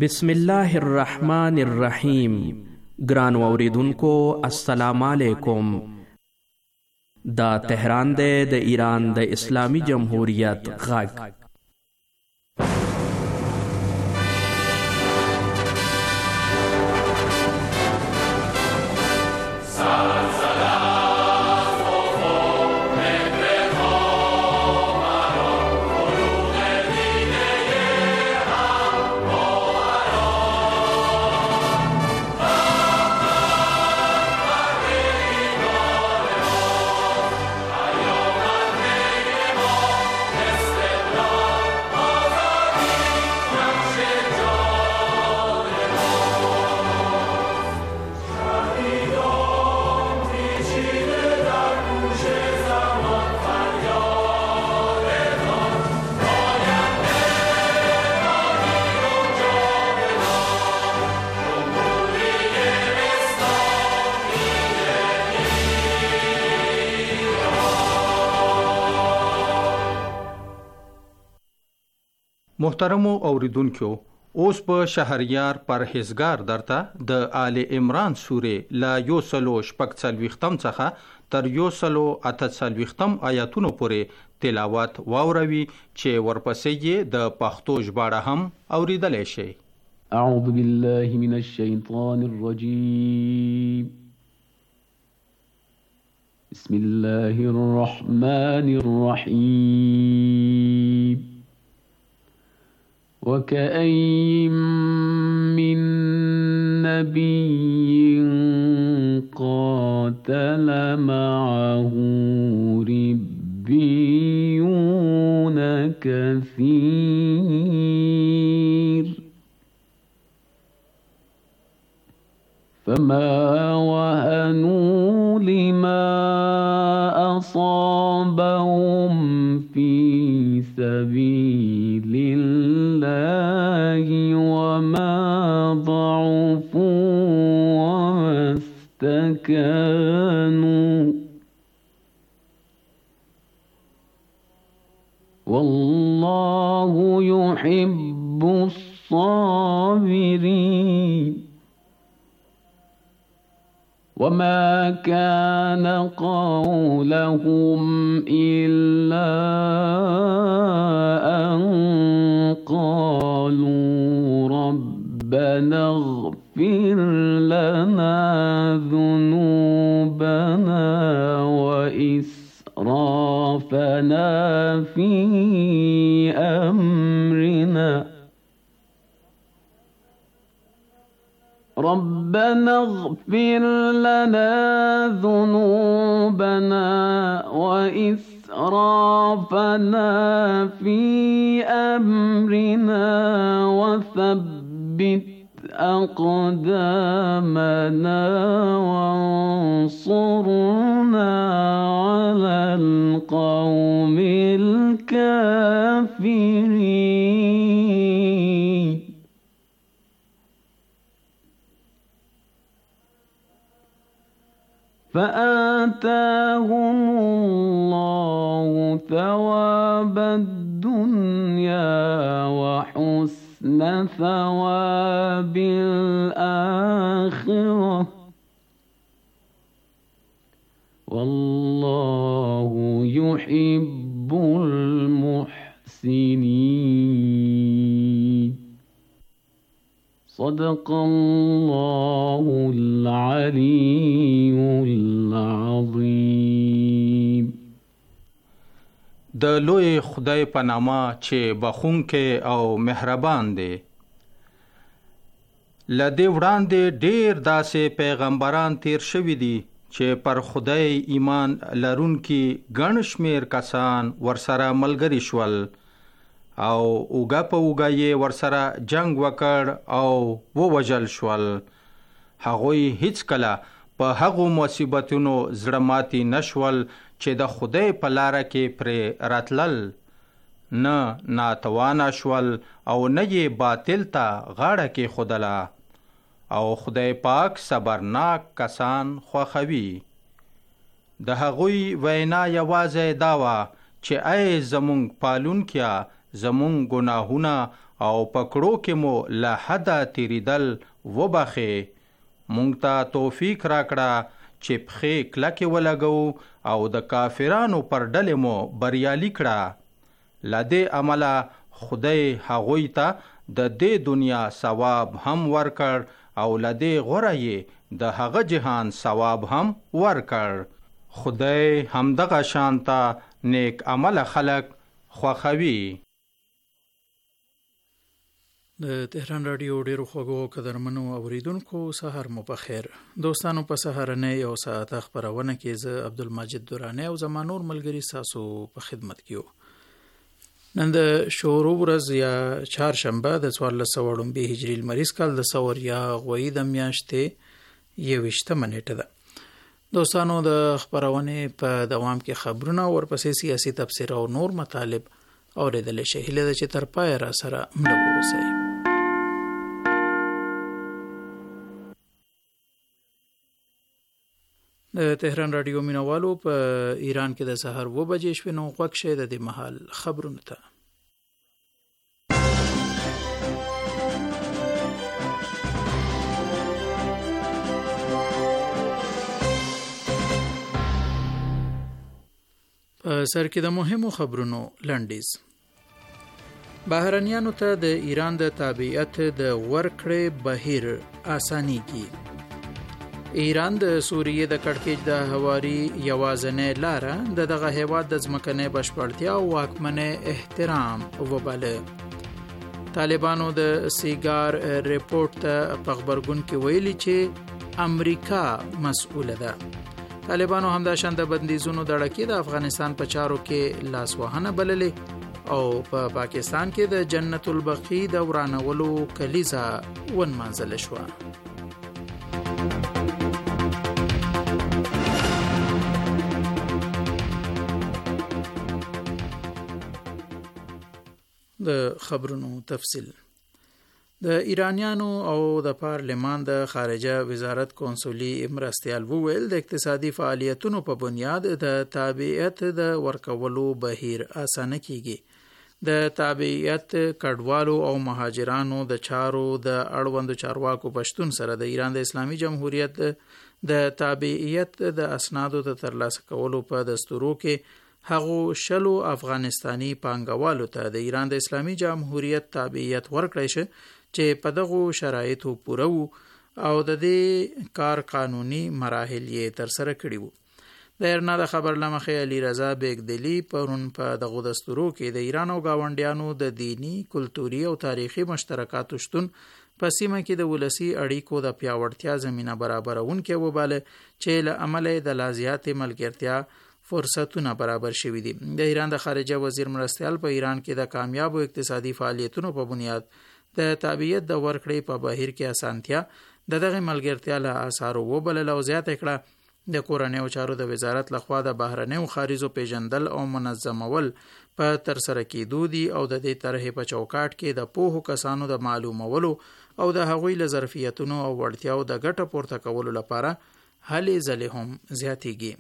بسم الله الرحمن الرحیم. ګران اوریدونکو السلام علیکم. دا تهران دی د ایران د اسلامی جمهوریت غږ. محترمو اوریدونکو، اوس په شهریار پرهیزګار درته د آل عمران سورې لا 146 څخه تر 148 آیاتونو پورې تلاوت واوروي چې ورپسې یې د پښتو ژباړه هم اوریدلای شئ. اعوذ بالله من الشیطان الرجیم. بسم الله الرحمن الرحیم. وكأين من نبي قاتل معه ربيون كثير فما وهنوا لما أصابهم في سبيل الله وما ضعفوا وما استكانوا والله يحب الصابرين. وما كان قولهم إلا أن قالوا ربنا اغفر لنا ذنوبنا وإسرافنا في أمرنا ربنا اغفر لنا ذنوبنا وإسرافنا في أمرنا وثبت أقدامنا وانصرنا على القوم الكافرين. فآتاهم الله ثواب الدنيا وحسن ثواب الآخرة والله يحب المحسنين. صدق الله العلي العظيم. د لوی خدای په نامه چې بخښونکی او مهربان دی. له دې وړاندې ډېر داسې پیغمبران تیر شوي دي چې پر خدای ایمان لرونکي ګڼ شمېر کسان ورسره ملګري شول او اوږه په اوږه یې ورسره جنگ وکړ او ووژل شول. هغوی هیڅ کله په هغو مصیبتونو زړه ماتي نشول چې د خدای په لاره کې پرې راتلل، نه ناتوانه شول او نه یې باطل ته غاړه کېښودله. او خدای پاک صبرناک کسان خوښوي. د هغوی وینا یوازې دا وه چې ای زمونږ پالونکیا، زمونږ ګناهونه او پکړو کې مو له حده تیریدل وبخې. مونږ ته توفیق راکړه چې پخې کلکې ولګو او د کافرانو پر ډلې مو بریالي کړه. لدې عمله خدای هغوی ته د دې دنیا ثواب هم ورکړ او لدې غوره یې د هغه جهان ثواب هم ورکړ. خدای همدغه شانتا نیک عمل خلق خوښوي. د تهران رادیو ډیرو خوږو قدرمنو اوریدونکو سحر مو په خیر. دوستانو په سحرنه یو ساعت خبرونه کې زه عبدالمجید درانه او زمانور ملګری ساسو په خدمت کیو. نن د شورو ورځ یا چهارشنبه د 1400 هجری المریض کال د سور یا غوی د میاشتې 21 نیټه ده. دوستانو د خبرونه په دوام کې خبرونه او ورپسې سیاسي تفسیر او نور مطالب اوریدل شي. هله د چې تر پای را سره ملګرو اوسئ. د تهران رادیو مینوالو په ایران کې د سحر 2 بجې شوې نو غوږ شه د دې محل خبرونه ته. سر کې د مهمو خبرونو لنډیز. بهرنیانو ته د ایران د تابعیت د ورکړې بهیر اسانيږي. ایران د سوریې د کړکېچ د هواري یوازنې لاره د دغه هیواد د ځمکنۍ بشپړتیا او واکمنۍ احترام وباله. طالبانو د سیګار ریپورت ته په خبرګون کې ویلي چې امریکا مسؤله ده. طالبانو هم د شاند بندیزونو د ډکې د افغانستان په چارو کې لاس وهنه بللې او په پاکستان کې د جنت البقیع د ورانولو کلیزه ونمانځل شوه. د خبرونو تفصیل. د ایرانیانو او د پارلمان د خارجه وزارت کونسولي مرستیال وویل د اقتصادي فعالیتونو په بنیاد د تابعیت د ورکولو بهیر اسانه کیږي. د تابعیت کډوالو او مهاجرانو د چارو د اړوندو چارواکو پښتون سره د ایران د اسلامي جمهوریت د تابعیت د اسنادو د ترلاسه کولو په دستورو کې هغو شلو افغانستانی پانګوالو ته د ایران د اسلامي جمهوریت تابعیت ورکړی شي چې په دغو شرایطو پوره وو او د دې کار قانوني مراحل یې تر سره کړي وو. د ایرنا د خبر لمخې علي رضا بیگدلی پرون په دغو دستورو کې د ایران او گاونډیانو د دینی، کلتوري او تاریخي مشترکاتو شتون په سیمه کې د ولسی اړیکو د پیاوړتیا زمينه برابرونکې وباله چې له عمله د لازیات ملګرتیا فرصتونه برابر شوي دي. د ایران د خارجه وزیر مرستیال په ایران کې د کامیابو اقتصادي فعالیتونو په بنیاد د تابعیت د ورکړې په بهیر کې اسانتیا د دغه ملګرتیا له آثارو وبلل او زیاته کړه. د کورنیو چارو د وزارت لخوا د بهرنیو خارجو پیژندل او منظمول په تر سره کېدو دي او د دې طرحې په چوکاټ کې د پوهو کسانو د معلومولو او د هغوی له ظرفیتونو او وړتیاو د ګټه پورته کولو لپاره هلې ځلې هم زیاتېږي.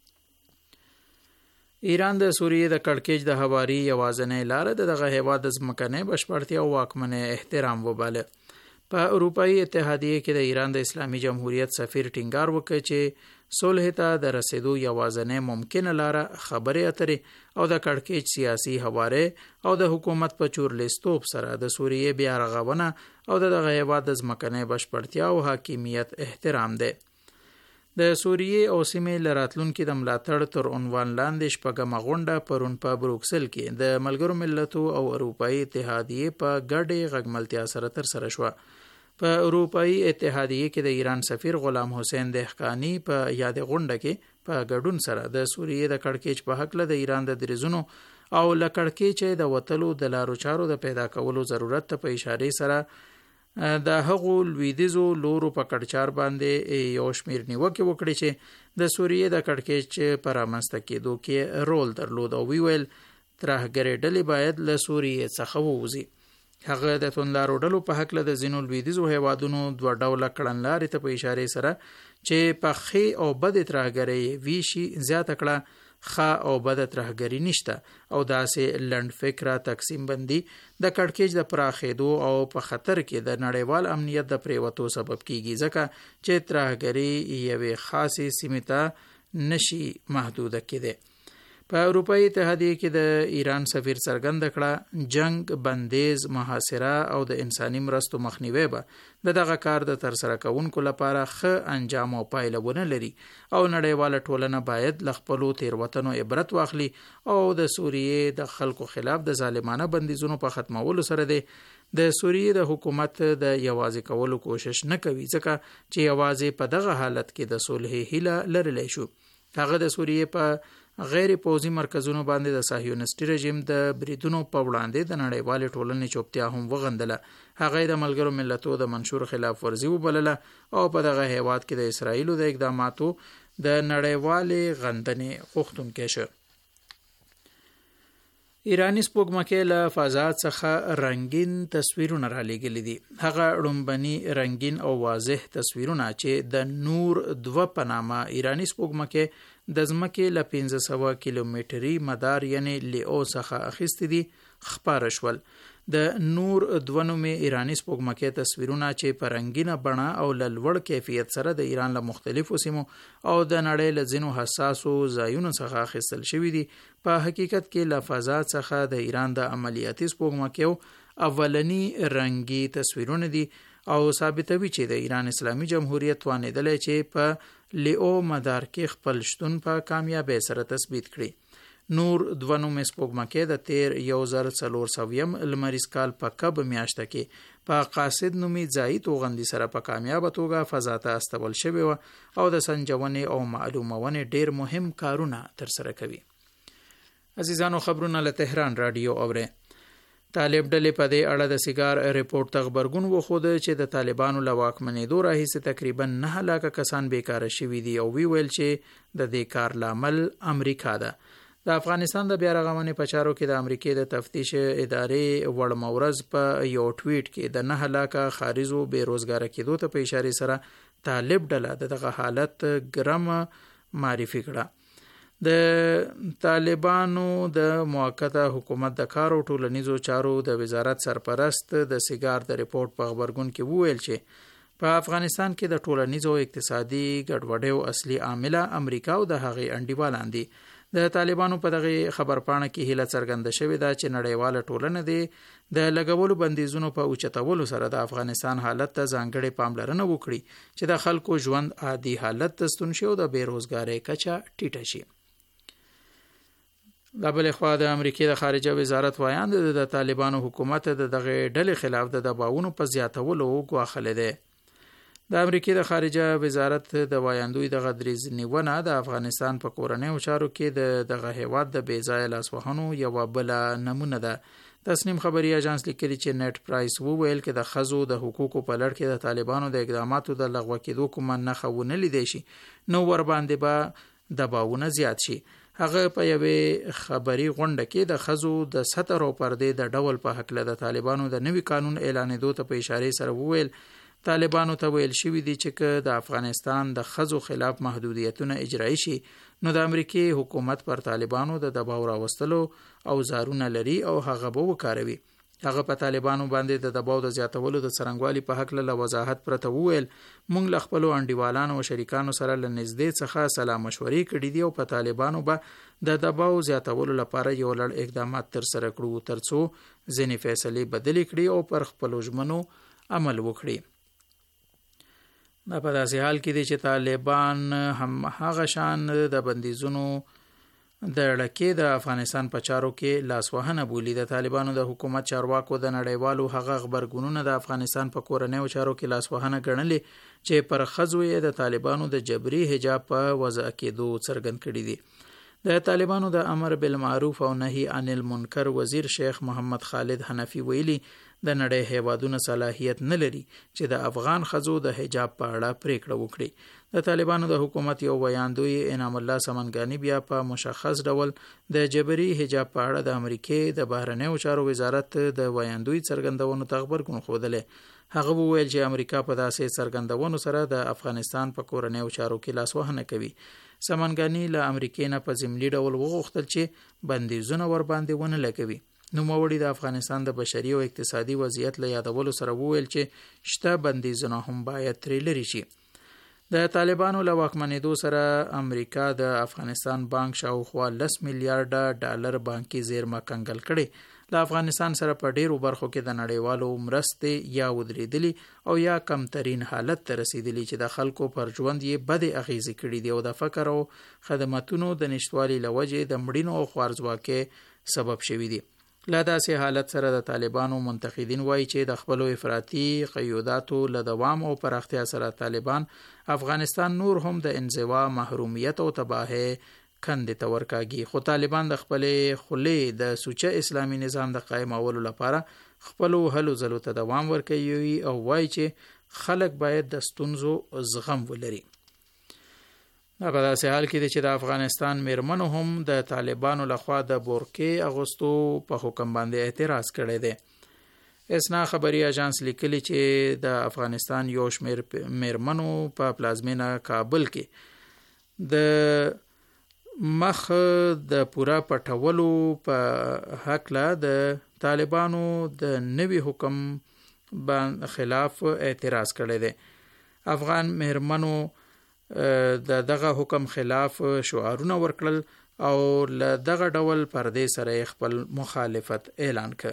ایران د سوریې د کړکېچ د هواري یوازنۍ لاره د دغه هیواد د ځمکنۍ بشپړتیا او واکمنۍ احترام وباله. په اروپایي اتحادیه کې د ایران د اسلامي جمهوریت سفیر ټینګار وکړ چې صلح ته د رسیدو یوازنۍ ممکنه لاره خبرې اترې او د کړکېچ سیاسي هواره او د حکومت په چورلیستوب سره د سوریې بیا رغونه او دغه هیواد د ځمکنۍ بشپړتیا او حاکمیت احترام دی. د سوریې او سیمې لراتلونکو د ملاتړ تر عنوان لاندې شپږمه غونډه پرون په بروکسل کې د ملګرو ملتو او اروپایي اتحادیه په ګډه غږملتیا سره تر سره شوه. په اروپایي اتحادیه کې د ایران سفیر غلام حسین دهقانی په یاد غونډه کې په ګډون سره د سوریې د کړکېچ په حق له د ایران د دریزونو او ل کړکېچ د وټلو د لارو چارو د پیدا کولو ضرورت ته په اشاره سره د هغو لویدیزو لورو په کډچار باندې یو شمیر نیوکه وکړي چې د سوریې د کړکېچ پر رامنځته کېدو کې رول درلود او ویل ترهګرې ډلې باید له سوریې څخه ووځي. هغه د توندلارو ډلو په حق له د ځینو لویدیزو هیوادونو دوه ډوله کړنلارې ته په اشاره سره چې په ښې او بدې ترهګرۍ ویشي زیاته کړه ښه او بد ترهګري نشته او داسې لنډ فکره تقسیم بندي د کړکېچ د پراخېدو او په خطر کې د نړیوال امنیت د پریوتو سبب کیږي، ځکه چې ترهګري یوې خاصې سیمې ته نشي محدوده کېدی. په اروپایي اتحادیه کې د ایران سفیر څرګنده کړه جنگ، بندیز، محاصره او د انساني مرستو مخنیوي به دغه کار د ترسره کوونکو لپاره ښه انجام او پایله ونه لري او نړیواله ټولنه باید له خپلو تېروتنو عبرت واخلي او د سوریې د خلکو خلاف د ظالمانه بندیزونو په ختمولو سره د سوریې د حکومت د یوازې کولو کوشش نه کوي، ځکه چې یوازې په دغه حالت کې د صلح هیله لرلی شو. هغه د سوریې په غیر پوځي مرکزونو باندې د صهیونیستي رژیم د بریدونو په وړاندې د نړیوالې ټولنې چوپتیا هم وغندله. هغه د ملګرو ملتونو د منشور خلاف ورزي وبلله او په دغه هیواد کې د اسرائیلو د اقداماتو د نړیوالې غندنې غوښتونکی شو. ایرانی سپوږمکۍ له فضا څخه رنگین تصویرونه را لېږلي دي. هغه ړومبني رنگین او واضح تصویرونه چې د نور 2 په نامه ایرانی سپوږمکۍ د ځمکې له 1500 کیلومتري مدار یعنی لیو څخه اخیستي دي خپاره شول. د نور 2 نومې ایرانی سپوږمکۍ تصویرونه چې په رنگینه بڼه او له لوړ کیفیت سره د ایران له مختلفو سیمو او د نړۍ له ځینو حساسو ځایونو څخه اخیستل شوي دي، په حقیقت کې له فضا څخه د ایران د عملیاتي سپوږمکیو اولنی رنگي تصویرونه دي او ثابتوي چې د ایران اسلامي جمهوریت توانیدلی چې په لیو مدار کې خپل شتون په کامیابی سره تثبیت کړي. نور 2 نومې سپوږمکۍ د تیر 1400 لمریز کال په کب میاشته کې په قاصد نومي ځایي توغندي سره په کامیابه توګه فضا ته استول شوې وه او د سنجونې او معلومونې ډیر مهم کارونه ترسره کوي. عزیزانو، خبرونه له تهران رادیو اورئ. طالب ډلې په دې اړه د سیګار ریپورت ته غبرګون وښوده چې د طالبانو له واکمنېدو راهیسې تقریبا 9 لکه کسان بیکاره شوي دي او ویل چې د دې کار لامل امریکا ده. د افغانستان د بیا رغونې په چارو کې د امریکې د تفتیش ادارې وړمورز په یو ټویټ کې د 9 لکه خارجو بیروزګاره کېدو ته په اشارې سره طالب ډله دغه حالت ګرم معرفي کړه. د طالبانو د موقته حکومت د کار او ټولنیزو چارو د وزارت سرپرست د سیګار د ریپورت په خبرګون کې وویل چې په افغانستان کې د ټولنیزو او اقتصادي ګډوډیو اصلي عامله امریکا او د هغې انډیوالان دي. د طالبانو په دغه خبرپاڼه کې هیله څرګنده شوې ده چې نړیواله ټولنه د لګولو بندیزونو په اوچتولو سره د افغانستان حالت ته ځانګړې پاملرنه وکړي چې د خلکو ژوند عادي حالت ته ستون شي او د بیروزګارۍ کچه ټیټه شي. د بلې خوا د امریکې د خارجه وزارت وایاند د طالبانو حکومت د دغه ډلې خلاف د دباوونو په زیاتولو ګواښلی دی. د امریکې د خارجه وزارت د وایاندوی د غدریز نیونه د افغانستان په کورنیو چارو کې دغه هیواد د بې ځایه لاسوهنو یوه بله نمونه ده. تسنیم خبري اژانس لیکلي چې نیټ پرایس وویل چې د ښځو د حقوقو په لړ کې د طالبانو د اقداماتو د لغوه کېدو کومه نښه ونه لیدی شي نو ورباندې به دباوونه زیات شي. هغه په یوې خبري غونډه کې د ښځو د ستر او پردې د ډول په هکله د طالبانو د نوي قانون اعلانېدو ته په اشارې سره وویل طالبانو ته ویل شوي دي چې که د افغانستان د ښځو خلاف محدودیتونه اجرایی شي نو د امریکې حکومت پر طالبانو د دباو راوستلو اوزارونه لري او هغه به وکاروي. هغه په طالبانو باندې د دباو د زیاتولو د څرنګوالي په هکله له وضاحت پرته وویل موږ له خپلو انډیوالانو او شریکانو سره له نږدې څخه سلا مشورې کړي دي او په طالبانو به د دباو زیاتولو لپاره یو لړ اقدامات ترسره کړو ترڅو ځینې فیصلې بدلې کړي او پر خپلو ژمنو عمل وکړي. دا په داسې حال کې دي چې طالبان هم هغه شان د بندیزونو د ړکې د افغانستان په چارو کې لاسوهنه بولي. د طالبانو د حکومت چارواکو د نړیوالو هغه خبرګونونه د افغانستان په کورنیو چارو کې لاسوهنه ګڼلې چې پر ښځو یې د طالبانو د جبري حجاب په وضع کېدو څرګند کړي دي. د طالبانو د امر بالمعروف او نهي عن المنکر وزیر شیخ محمد خالد حنفي ویلي د نړۍ هیوادونه صلاحیت نه لري چې د افغان ښځو د حجاب په اړه پریکړه وکړي. د طالبانو د حکومت یو ویاندوی انعام الله سمنګانی بیا په مشخص ډول د جبري حجاب په اړه د امریکې د بهرنیو چارو وزارت د ویاندوی څرګندونو ته غبرګون ښودلی. هغه وویل چې امریکا په داسې څرګندونو سره د افغانستان په کورنیو چارو کې لاسوهنه کوي. سمنګانی له امریکای نه په ضمني ډول وغوښتل چې بندیزونه ور باندې ونه لګوي. نوموړي د افغانستان د بشري او اقتصادي وضعیت له یادولو سره وویل چې شته بندیزونه هم باید ترې لرې شي. د طالبانو له واکمنېدو سره امریکا د افغانستان بانک شاوخوا 10 میلیارډ ډالر بانکي زیرمه کنګل کړي. له افغانستان سره په ډیرو برخو کې د نړیوالو مرستې یا ودرېدلي او یا کمترین حالت ته رسیدلي چې د خلکو پر ژوند یې بدې اغیزې کړي دي او د فقر او خدماتونو د نشتوالي له وجې د مړینو او خوارځواکۍ سبب شوي دي. له داسې حالت سره د طالبانو منتقدین وایي چې د خپلو افراطي قیوداتو له دوام او پراختیا سره طالبان افغانستان نور هم د انزوا، محرومیت او تباهۍ کندې ته ورکاږي. خو طالبان د خپلې خولې د سوچه اسلامي نظام د قایمولو لپاره خپلو هلو ځلو ته دوام ورکوي او وایي چې خلک باید د ستونزو زغم ولري. په داسې حال کې چې د افغانستان میرمنو هم د طالبانو لخوا د بورکې اغوستو په حکم باندې اعتراض کړی دی. اسنا خبري اژانس لیکلی چې د افغانستان یو شمېر میرمنو په پلازمینه کابل کې د مخ د پورا پټولو په حق له د طالبانو د نوي حکم باندې خلاف اعتراض کړی دی. افغان میرمنو د دغه حکم خلاف شعارونه ورکړل او له دغه ډول پردې سره خپل مخالفت اعلان کړ.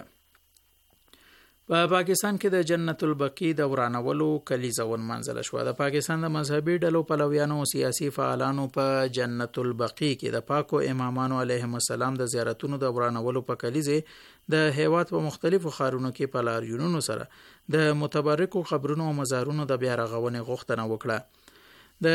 په پاکستان کې د جنت البقیع د ورانولو کلیزه ونمانځل شوه. د پاکستان د مذهبي ډلو پلویانو او سیاسي فعالانو په جنت البقیع کې د پاکو امامانو علیهم السلام د زیارتونو د ورانولو په کلیزه د هیواد په مختلفو ښارونو کې په لاریونونو سره د متبرکو قبرونو او مزارونو د بیا رغونې غوښتنه وکړه. د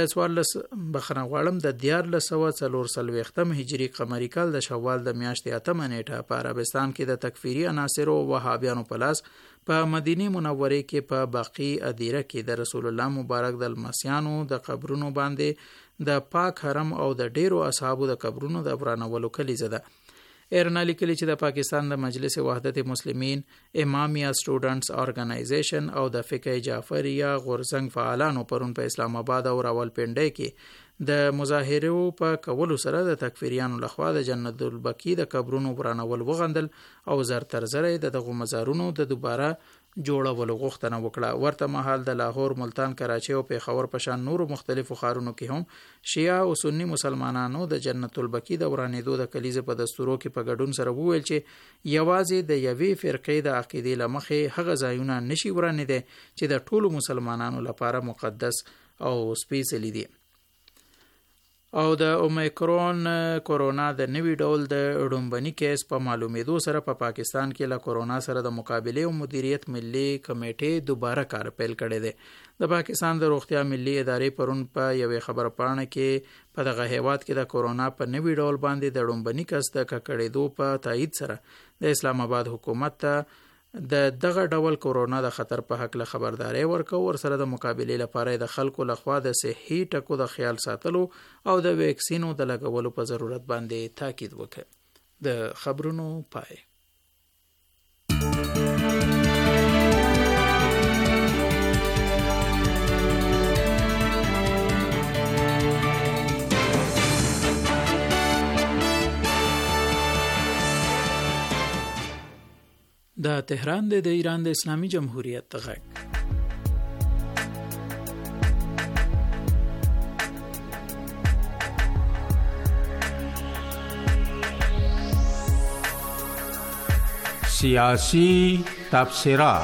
1440 هجری قمری کال د شوال د میاشتې 8 نیټه په عربستان کې د تکفیری عناصرو وهابیانو په لاس په مدینه منوره کې په باقی ادیره کې د رسول الله مبارک د المسیانو د قبرونو باندې د پاک حرم او د ډیرو اصحابو د قبرونو د ورانولو کلیزه ده. ایرنا لیکلی چې د پاکستان د مجلس وحدت مسلمین، امامیه سټوډنټس ارګنایزیشن او د فقه جعفریه غورزنګ فعالانو پرون په اسلام آباد او راولپنډي کې د مظاهرو په کولو سره د تکفیریانو لخوا د جنت البقیع د قبرونو ورانول وغندل او زر تر زره دغه مزارونو د دوباره جوړولو غوښتنه وکړه. ورته مهال د لاهور، ملتان، کراچي او پیښور په شان نورو مختلفو ښارونو کې هم شیعه او سنی مسلمانانو د جنت البقیع د ورانېدو د کلیزې په دستورو کې په ګډون سره وویل چې یوازې د یوې فرقې د عقیدې له مخې هغه ځایونه نشي ورانېدی چې د ټولو مسلمانانو لپاره مقدس او سپېڅلي دي. او د اومیکرون کورونا د نوي ډول د ړومبني کیس په معلومېدو سره په پاکستان کې له کورونا سره د مقابله او مدیریت ملي کمیټې دوباره کار پیل کړی دی. د پاکستان د روغتیا ملي ادارې پرون په یوې خبره پاڼه کې په دغه هیواد کې د کورونا په نوي ډول باندې د ړومبني کس د ککړېدو په تایید سره د اسلام آباد حکومت ته د دغه ډول کورونا د خطر په حق له خبرداري ورکو ور سره د مقابله لپاره د خلکو لخوا د صحي ټکو د خیال ساتلو او د ویکسینو د لګولو په ضرورت باندې تاکید وکړ. د خبرونو پای. د تهران د ایران د اسلامي جمهوریت غږ. سیاسی تبصرہ.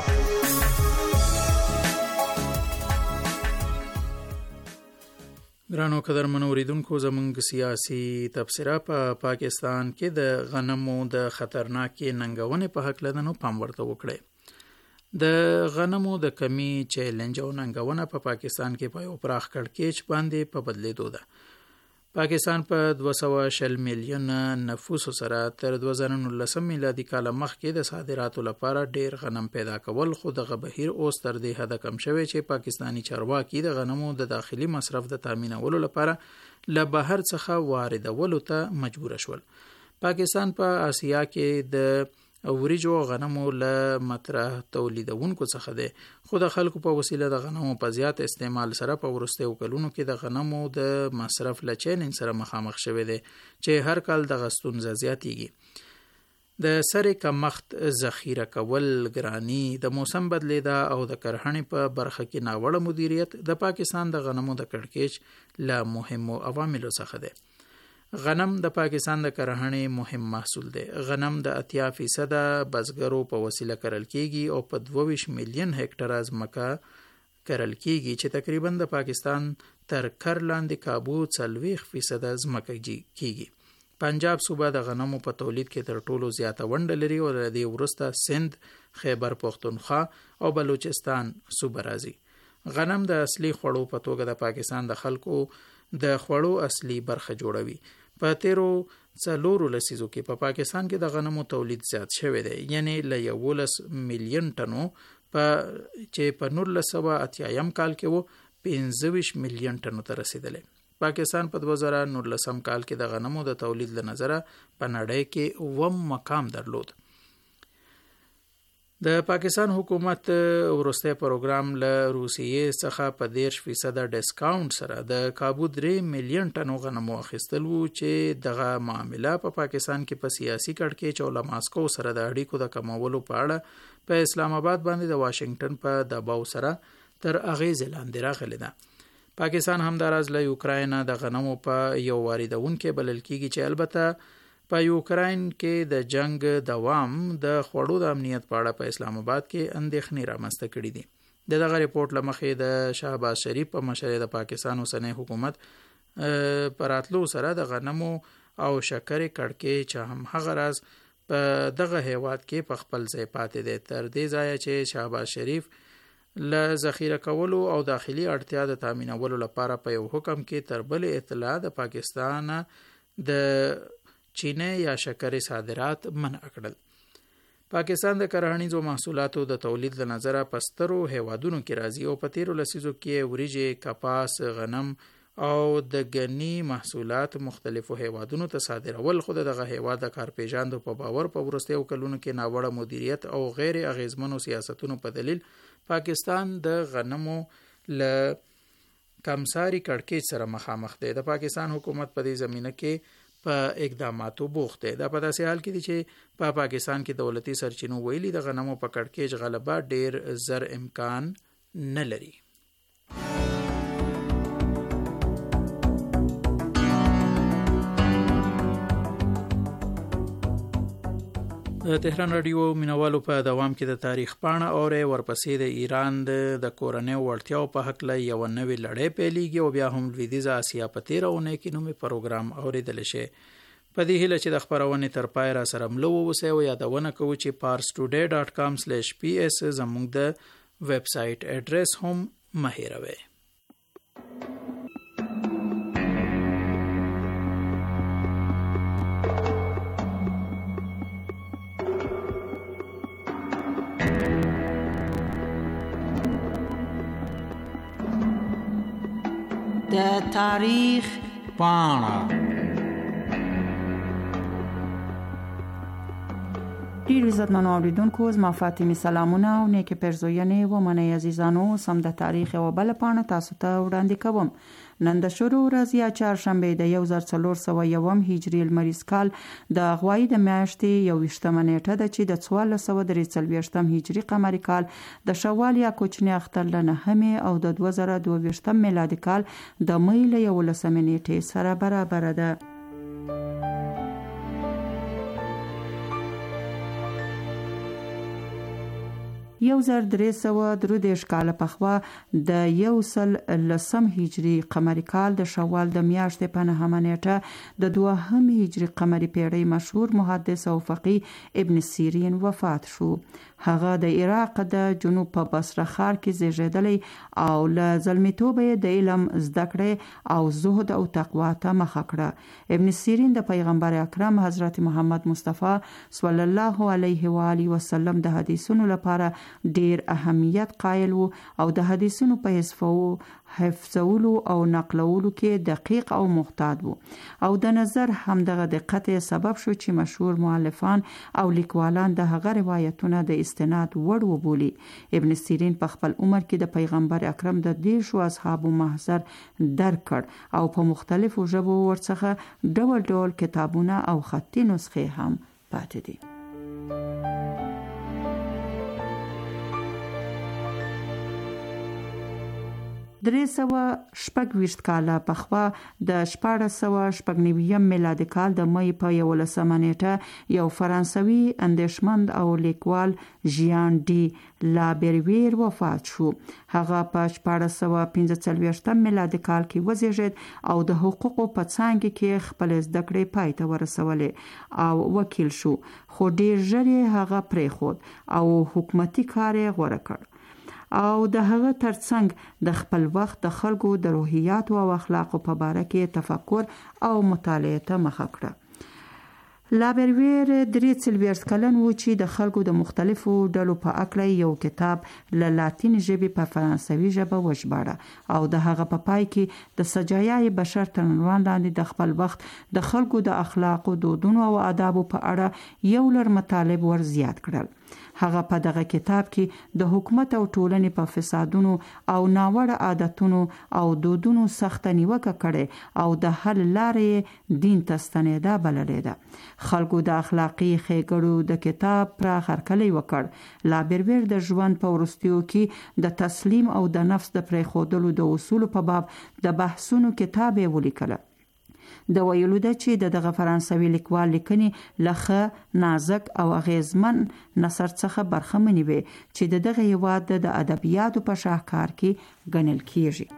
ګرانو قدرمنو اوریدونکو، زموږ سیاسي تبصره په پاکستان کې د غنمو د خطرناکې ننګونې په حق لدنو پام ورته وکړي. د غنمو د کمی چیلنج او ننګونه په پاکستان کې په یو پراخ کړکېچ باندې په بدلیدو ده. پاکستان په 240 میلیون نفوس سره تر 2019 میلادي کال مخکې د صادراتو لپاره ډیر غنم پیدا کول، خو دغه بهیر اوس تر دې حد کم شوی چې پاکستانی چارواکي د غنمو د داخلي مصرف د تامینولو لپاره له بهر څخه واردولو ته مجبور شول. پاکستان په آسیا کې د وریجو او غنمو له مطرح تولیدونکو څخه دی، خو د خلکو په وسیله د غنمو په زیات استعمال سره په وروستیو کلونو کې د غنمو د مصرف له چیلنج سره مخامخ شوی دی چې هر کال دغه ستونزه زیاتیږي. د سرې کمښت، ذخیره کول ګرانی، د موسم بدلیدا او د کرهڼې په برخه کې ناوړه مدیریت د پاکستان د غنمو د کړکېچ له مهمو عواملو څخه دی. غنم د پاکستان د کرهڼې مهم محصول دی. غنم د 80% بزګرو په وسیله کرل کیږي او په 22 میلیون هکټره ځمکه کرل کیږي چې تقریبا د پاکستان تر کر لاندې کابو 40% ځمکه کیږي. پنجاب صوبه د غنمو په تولید کې تر ټولو زیاته ونډه لري او د دې وروسته سند، خیبر پختونخوا او بلوچستان صوبه راځي. غنم د اصلي خوړو په توګه د پاکستان د خلکو د خوړو اصلي برخه جوړوي. په تیرو 4 لسیزو کې په پاکستان کې د غنمو تولید زیات شوی دی، یعنی له 11 میلیون ټنو چې په 1980 کال کې وو 25 میلیون ټنو ته رسیدلی. پاکستان په 2019 کال کې د غنمو د تولید له نظره په نړۍ کې 9 مقام درلود. د پاکستان حکومت ورسته پروګرام له روسیې څخه په 10% ډیسکاونټ سره د کابو 3 میلیون ټنو غنمو اخیستل وو چې دغه معامله په پاکستان کې په سیاسي کړکېچ او له ماسکو سره د اړیکو د کمولو په اړه په اسلام آباد باندې د واشنگټن په دباو سره تر اغیز لاندې راغلی ده. پاکستان همداراز له یوکراین د غنمو په یو واردونکو بلل کیږي چې البته په یوکراین کې د جنگ دوام د خوړو د امنیت په اړه په اسلام آباد کې اندېښنې رامنځته کړې دي. دغه ریپورت لمخې د شهباز شریف په مشرۍ د پاکستان اوسنی حکومت پراتلو سره د غنمو او شکرې کړکېچ هم هغه راز په دغه هیواد کې په خپل ځای پاتې دی، تر دې ځایه چې شهباز شریف له ذخیره کولو او داخلي اړتیا د تامینولو لپاره په یو حکم کې تر بل اطلاع د پاکستان د چینه یا شکرې صادرات منع کړل. پاکستان د کرهڼیزو محصولاتو د تولید له نظره په سترو هیوادونو کې راځي او په 13 لسیزو کې وریجې، کپاس، غنم او د ګنی محصولات مختلفو هیوادونو ته صادرول. خو دغه هیواد د کارپیژاندو په باور په وروستیو کلونو کې ناوړه مدیریت او غیر اغیزمنو سیاستونو په دلیل پاکستان د غنمو له کمساري کړکېچ سره مخامخ دی. د پاکستان حکومت په دې زمینه کې په اقداماتو بوخت دی. دا په داسې حال کې دی چې په پاکستان کې دولتي سرچینو ویلي د غنمو په کړکېچ غلبه ډیر زر امکان نه لري. تهران رادیو مینوالو په دوام کې د تاریخ پاڼه اوري، ورپسې د ایران د کورنۍ وړتیاو په حق له یو نوې لړۍ پیلېږي او بیا هم لویدیځه اسیا په 13 اونۍ کې نومي پروګرام اوریدل شي. په دې هیله چې د خبرونې تر پای را سره ملو اوسئ او یادونه کوو چې parstoday.com/ps زموږ د ویب سټ اډرس هم مه هېروئ. د تاریخ پاڼه. ډیر عزتمنو اوریدونکو، زما فاطمه سلامونه او نیک پرزوینې و منی عزیزانو، سم د تاریخ او بل پاڼه تاسو ته وړاندې کوم. نن د شروع ورځ چهارشنبه د 1401 هجری لمریز کال د غوایی د میاشتې 21 نیټه ده چې د 1443 هجری قمری کال د شوال یا کوچنی اختر له 9 او د 2022 میلادي کال د مې له 11 نیټې سره برابر ده. یو زر 313 کال پخوا د 110 هجری قمری کال د شوال د میاشتې په 9 نیټه د 2 هجری قمری پیړۍ مشهور محدث او فقيه ابن سیرین وفات شو. هغه د عراق د جنوب په بصره ښار کې زیږیدلی او له ځلمیتوب د علم زده کړې او زهد او تقوا ته مخه کړه. ابن سیرین د پیغمبر اکرم حضرت محمد مصطفی صلی الله علیه و آله وسلم د حدیثونو لپاره ډیر اهمیت قائل وو او د حدیثونو په حفظولو او نقلولو کې دقیق او محتاط وو او د نظر همدغه دقت سبب شو چې مشهور مؤلفان او لیکوالان د هغه روایتونه د استناد وړ وبولي. ابن سیرین په خپل عمر کې د پیغمبر اکرم د 10 اصحابو محضر درک کړ او په مختلفو ژبو ورڅخه ډول ډول کتابونه او خطي نسخې هم پاتې دي. درې سوه شپږ ویشت کاله پخوا د 1499 میلادي کال د مې په 11 نیټه یو فرانسوي اندیشمند او لیکوال ژیان ډي لابرویر وفات شو. هغه په 1445 میلادي کال کې وزیږید او د حقوقو په څانګه کې خپل زده کړې پای ته ورسولې او وکیل شو، خو ډیر ژر هغه پریښود او حکومتي کار یې غوره کړ او د هغه ترڅنګ د خپل وخت د خلکو د روحیات او اخلاقو په اړه کې تفکر او مطالعه ته مخه کړه. لابرویر 43 کلن و چې د خلکو د مختلفو ډلو په اړه یو کتاب له لاتین ژبې په فرانسوي ژبه وژباړه او د هغه په پای کې د سجایای بشر تر عنوان لاندې د خپل وخت د خلکو د اخلاقو، دودونو او آدابو په اړه یو لړ مطالب ور زیات کړل. هغه په دغه کتاب کې د حکومت او ټولنې په فسادونو او ناوړه عادتونو او دودونو سخت نیوکه کړي او د حل لارې دین ته ستنېدا بللې ده. خلکو د اخلاقی ښېګړو د کتاب پراخ هرکلی وکړ. لابرویر د ژوند په وروستیو کې د تسلیم او د نفس د پرېښودلو د اصولو په باب د بحثونو کتاب یې ولیکله. د ویلو ده چې دغه فرانسوي لیکوال لیکنې لخه نازک او اغیزمن نثر څخه برخمنې وي چې دغه هیواد د ادبیاتو په شاهکار کې ګڼل کیږي.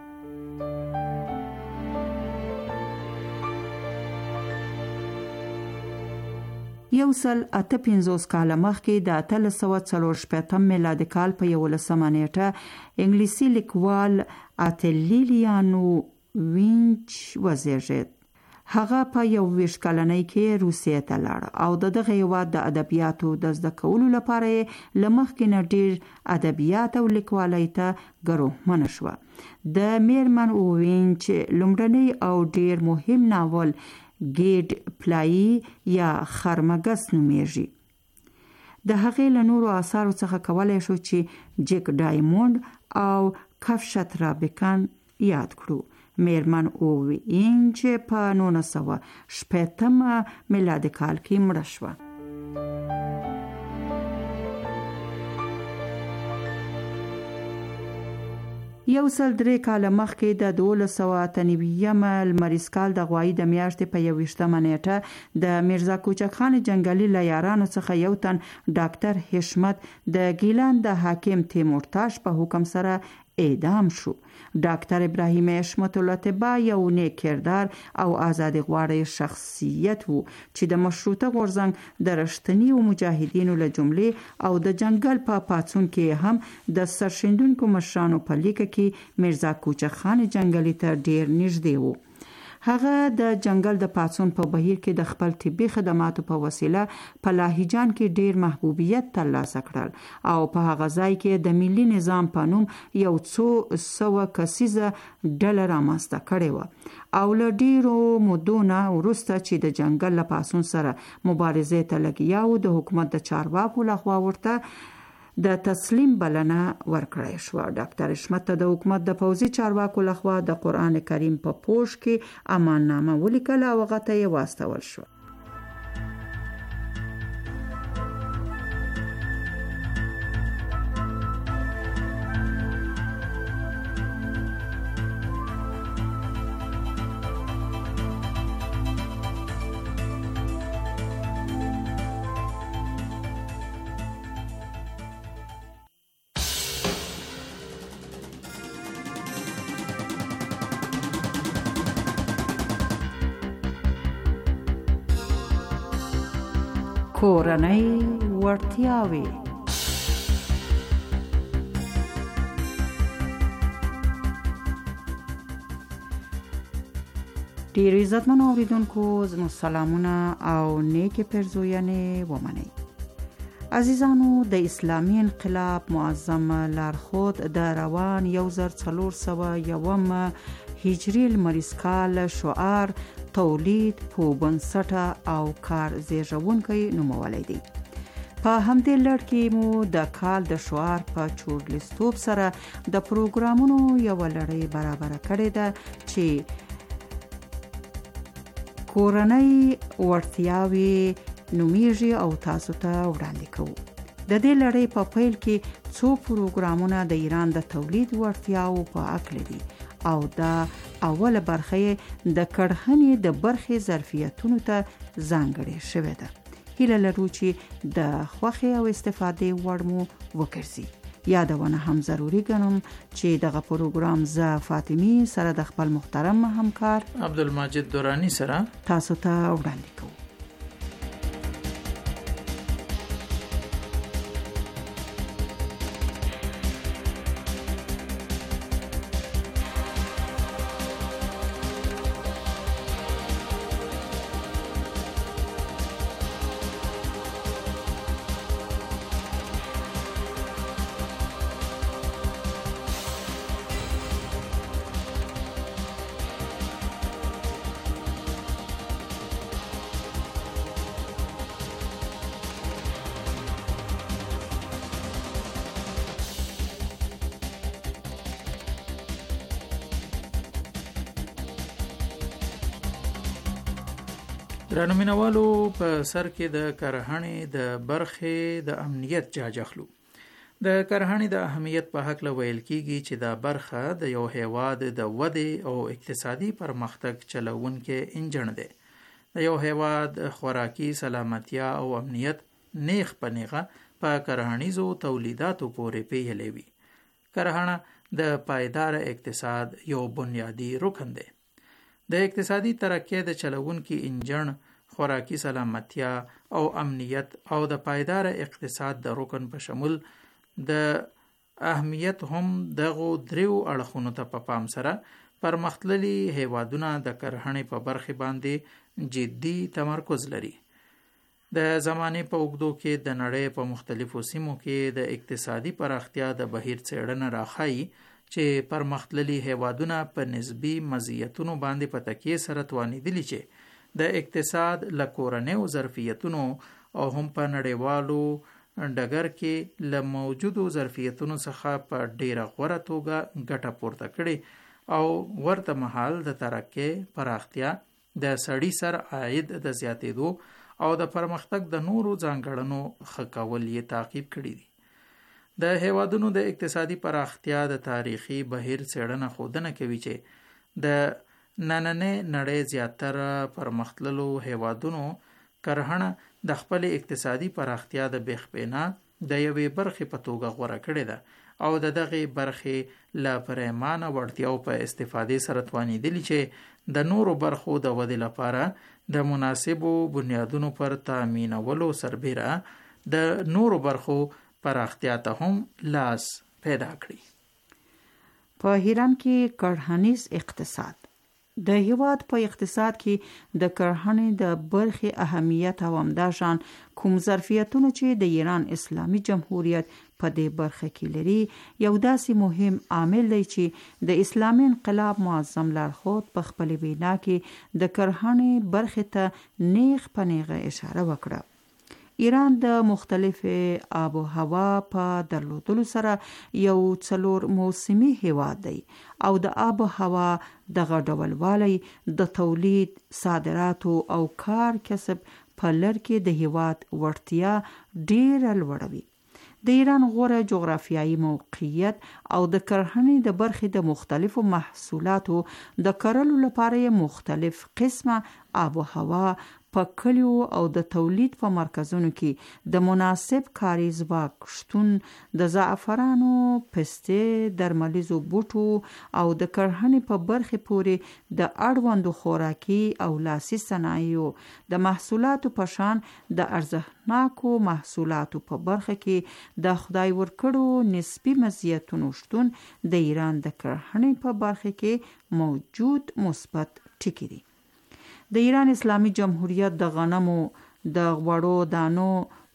یو سل 58 کال مخکې د 1340 میلادي کال په 11 نیټه انګلیسي لیکوال اتلیلیانو وینچ وزیږید. هغه په 21 کلنۍ کې روسیې ته لاړ او دغه هیواد د ادبیاتو د زده کولو لپاره لمخکې نه ډیر ادبیات او لیکوالۍ ته ګروهمنه شو. د میرمن وینچ لومړنی او ډیر مهم ناول ګیډ پلای یا خرمګس نومیږي. د هغې له نورو آثارو څخه کولای شو چې جک ډایموند او کفشت رابکن یاد کړو. میرمن وینچ په 1960 میلادي کال کې مړه شوه. یو سل 3 کال مخکې د 1298 لمریز کال د غوایی د میاشتې په 21 نیټه د میرزا کوچک خان جنگلی له یارانو څخه یو تن ډاکټر حشمت د ګیلان د حاکم تیمورتاش په حکم سره اعدام شو. ډاکټر ابراهیم حشمت الاتبا یو نیک کردار او آزادي غواړي شخصیت وو چې د مشروطه غورځنګ د رښتینی مجاهدینو له جملې او د جنگل په پاتون کې هم د سرشندونکو مشرانو په لیکه کې میرزا کوچک خان جنگلی ته ډیر نږدې وو. هغه د جنگل د پاتون په بهیر کې د خپل طبي خدماتو په وسیله په لاهیجان کې ډیر محبوبیت ترلاسه کړل او په هغه ځای کې د ملي نظام په نوم یو څو سوه کسیزه ډله رامنځته کړې وه او له ډیرو مودو نه وروسته چې د جنگل له پاتون سره مبارزې ته لګیا و، د حکومت د چارواکو لخوا ورته د تسلیم بلنه ورکړای شو. ډاکټر حشمت ته د حکومت د پوځي چارواکو لخوا د قرآن کریم په پوښ کې اماننامه ولیکل او هغه ته یې واستول شو. کورنۍ وړتیاوې. ډیر عزتمنو اوریدونکو زموږ سلامونه او نیکه پرزوینې ومنئ. عزیزانو، د اسلامي انقلاب معظم لارښود د روان 1401 هجري لمریز کال شعار تولید په بنسټه او کار زیږونکی نومولی دی. په همدې لړ کې مو د کال د شعار په چورلستوب سره د پروګرامونو یو لړۍ برابر کړې ده چې کورنۍ وړتیاوې نومیږي او تاسو ته وړاندې کوو. د دې لړۍ په پیل کې څو پروګرامونه د ایران د تولید وړتیاو په اړه دي او دا اوله برخه د کرهنې د برخې ظرفیتونو ته ځانګړې شوې ده. هیله لرو چې د خوښۍ او استفادې وړ مو وګرځي. یادونه هم ضروری ګڼم چې دغه پروګرام زه فاطمی سره د خپل محترم همکار عبدالمجید دورانی سره تاسو ته وړاندې کوم. درنو مینوالو، په سر کې د کرهڼې د برخې د امنیت جاج اخلو. د کرهڼې د اهمیت په هکله ویل کیږي چې دا برخه د یو هیواد د ودې او اقتصادي پرمختګ چلوونکی انجن دی. د یو هیواد خوراکي سلامتیا او امنیت نیغ په نیغه په کرهڼیزو تولیداتو پورې پیښلې وي. کرهڼه د پایدار اقتصاد یو بنیادی رکن دی. د اقتصادي ترقۍ د چلوونکي انجن خوراکي سلامتیا او امنیت او د پایدار اقتصاد د رکن په شمول د اهمیت هم دغه دریو اړخونو ته په پام سره پرمختللي هیوادونه د کرهڼې په برخه باندې جدي تمرکز لري. د زمانې په اوږدو کې د نړۍ په مختلفو سیمو کې د اقتصادي پراختیا د بهیر څېړنه راښيي چې پرمختللي هیوادونه په نسبی مزیتونو باندې په تکیه سره توانیدلی چې د اقتصاد له کورنیو ظرفیتونو او هم په نړیوالو ډګر کې له موجودو ظرفیتونو څخه په ډیره غوره توګه ګټه پورته کړي او ورته مهال د ترقۍ پراختیا د سړي سر عاید د زیاتېدو او د پرمختګ د نورو ځانګړنو ښه کول یې تعقیب کړي دي. د هیوادونو د اقتصادي پراختیا د تاریخي بهیر څېړنه ښودنه کوي چې د نننۍ نړۍ زیاتره پرمختللو هیوادونو کرهڼه د خپل اقتصادي پراختیا د بیخبینا د یوې برخې په توګه غوره کړې ده او د دغې برخې له پریمانه وړتیاو په استفادې سره توانیدلی چې د نورو برخو د ودې لپاره د مناسبو بنیادونو پر تامینولو سربیره د نورو برخو پراختیا ته هم لاس پیدا کړي. په ایران کې کرهڼیز اقتصاد د هیواد په اقتصاد کې د کرهڼې د برخې اهمیت او همداشان کوم ظرفیتونه چې د ایران اسلامي جمهوریت په دې برخه کې لري یو داسې مهم عامل دی چې د اسلامي انقلاب معظم لارښود په خپل وینا کې د کرهڼې برخې ته نیغ په نیغه اشاره وکړه. ایران د مختلف آب و هوا په درلودلو سره یو 4 موسمي هیواد دی او د آب و هوا دغه ډولوالی د تولید، صادراتو او کار کسب په لړ کې د هیواد وړتیا ډیره لوړوي. د ایران غوره جغرافیایي موقعیت او د کرهڼې د برخې د مختلفو محصولاتو د کرلو لپاره مختلف قسمه آب و هوا په کلیو او د تولید په مرکزونو کې د مناسب کاري ځواک شتون، د زعفرانو، پستې، درملیزو بوټو او د کرهڼې په برخې پورې د اړوندو خوراکي او لاسي صنایعو د محصولاتو په شان د ارزښتناکو محصولاتو په برخه کې د خدای ورکړو نسبی مزیتونو شتون د ایران د کرهڼې په برخه کې موجود مثبت ټکي دي. د ایران اسلامي جمهوریت د غنمو، د غوړو دانو،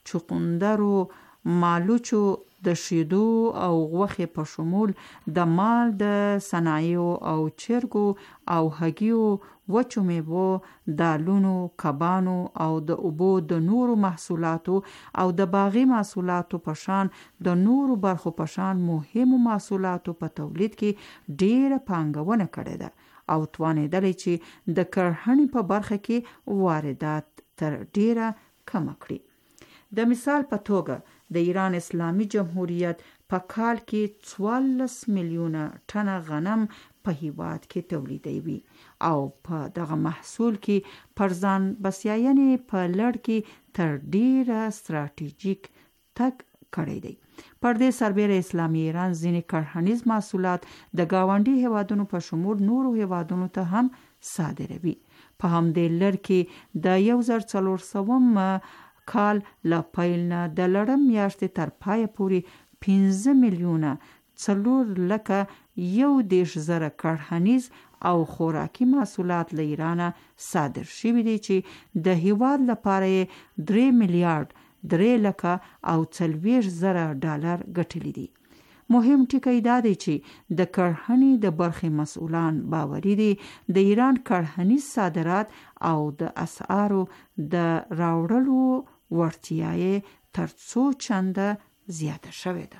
چقندرو، مالوچو د شیدو او غوښې په شمول د مال د صنایعو او چرګو او هګیو، وچو میوو، دالونو، کبانو او د اوبو د نورو محصولاتو او د باغي محصولاتو په شان د نورو برخو په شان مهمو محصولاتو په تولید کې ډیره پانګونه کړې ده او توانېدلې چې د کرهڼې په برخه کې واردات تر ډیره کم کړي. د مثال په توګه د ایران اسلامي جمهوریت په کال کې 14 میلیونه ټنه غنم په هیواد کې تولیدوي او په دغه محصول کې پر ځان بسیاینې په لړ کې تر ډیره ستراتیژیک تګ کړی دی. پر دې سربېره اسلامي ایران ځینې کرهڼیز محصولات د گاونډي هیوادونو په شمول نورو هیوادونو ته هم صادروي. په همدې لړ کې د 1400 کال له پیل نه د لړم میاشتې تر پایه پورې 15 میلیونه 4,110,000 کرهڼیز او خوراکي محصولات له ایرانه صادر شوي دي چې د هیواد لپاره 3 میلیارډ 3,40,000 ډالر ګټلي دي. مهم ټکی دا دی چې د کرهڼې د برخې مسؤلان باوري دي د ایران کرهڼیز صادرات او د اسعارو د راوړلو وړتیايي تر څو چنده زیاته شوې ده.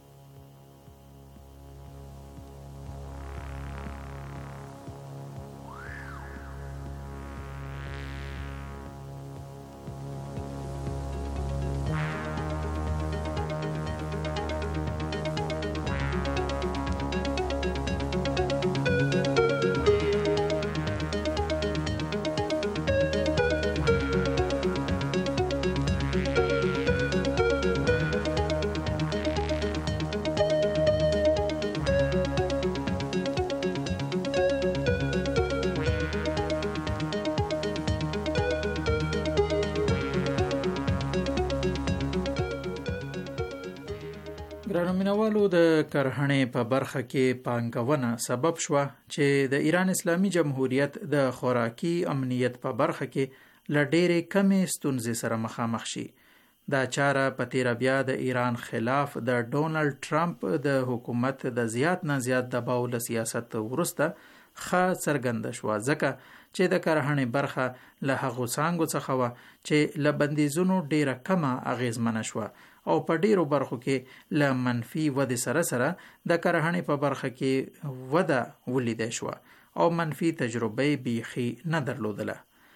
ګرانمینوالو، د کرهڼې په برخه کې پانګونه سبب شوه چې د ایران اسلامي جمهوریت د خوراکي امنیت په برخه کې له ډېرې کمې ستونزې سره مخامخ شي. دا چاره په تیره بیا د ایران خلاف د ډونالډ ټرمپ د حکومت د زیات نه زیات دباو له سیاست وروسته ښه څرګنده شوه، ځکه چې د کرهڼې برخه له هغو څانګو څخه وه چې له بندیزونو ډیره کمه اغیزمنه شوه او په ډیرو برخو کې له منفي ودې سره سره د کرهڼې په برخه کې وده ولیدای شوه او منفي تجربه بیخي نه درلودله.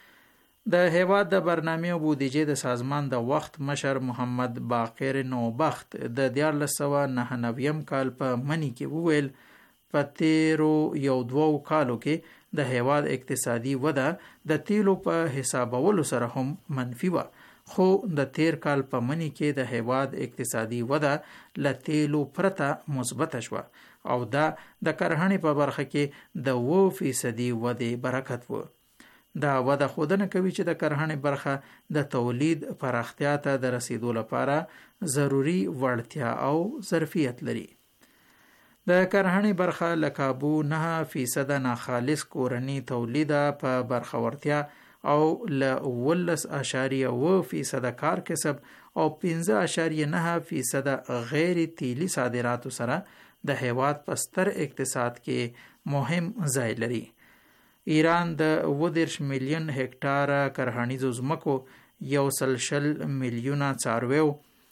د هیواد د برنامې او بودیجې د سازمان د وخت مشر محمد باقر نوبخت د 1999 کال په منی کې وویل په تیرو 1-2 کالو کې د هیواد اقتصادي وده د تیلو په حسابولو سره هم منفي وه، خو د تیر کال په منی کې د هیواد اقتصادي وده له تیلو پرته مثبته شوه او دا د کرهڼې په برخه کې د 2% ودې برکت و. دا وده ښودنه کوي چې د کرهڼې برخه د تولید پراختیا ته د رسیدو لپاره ضروري وړتیا او ظرفیت لري. د کرهڼې برخه له کابو 9% ناخالص کورني تولید په برخورتیا او له 11.7% کار کسب او 15.9% غیر تیلی صادراتو سره د هیواد په ستر اقتصاد کې مهم ځای لري. ایران د 20 میلیون هکتاره کرهڼیزو ځمکو 120 میلیونه څارویو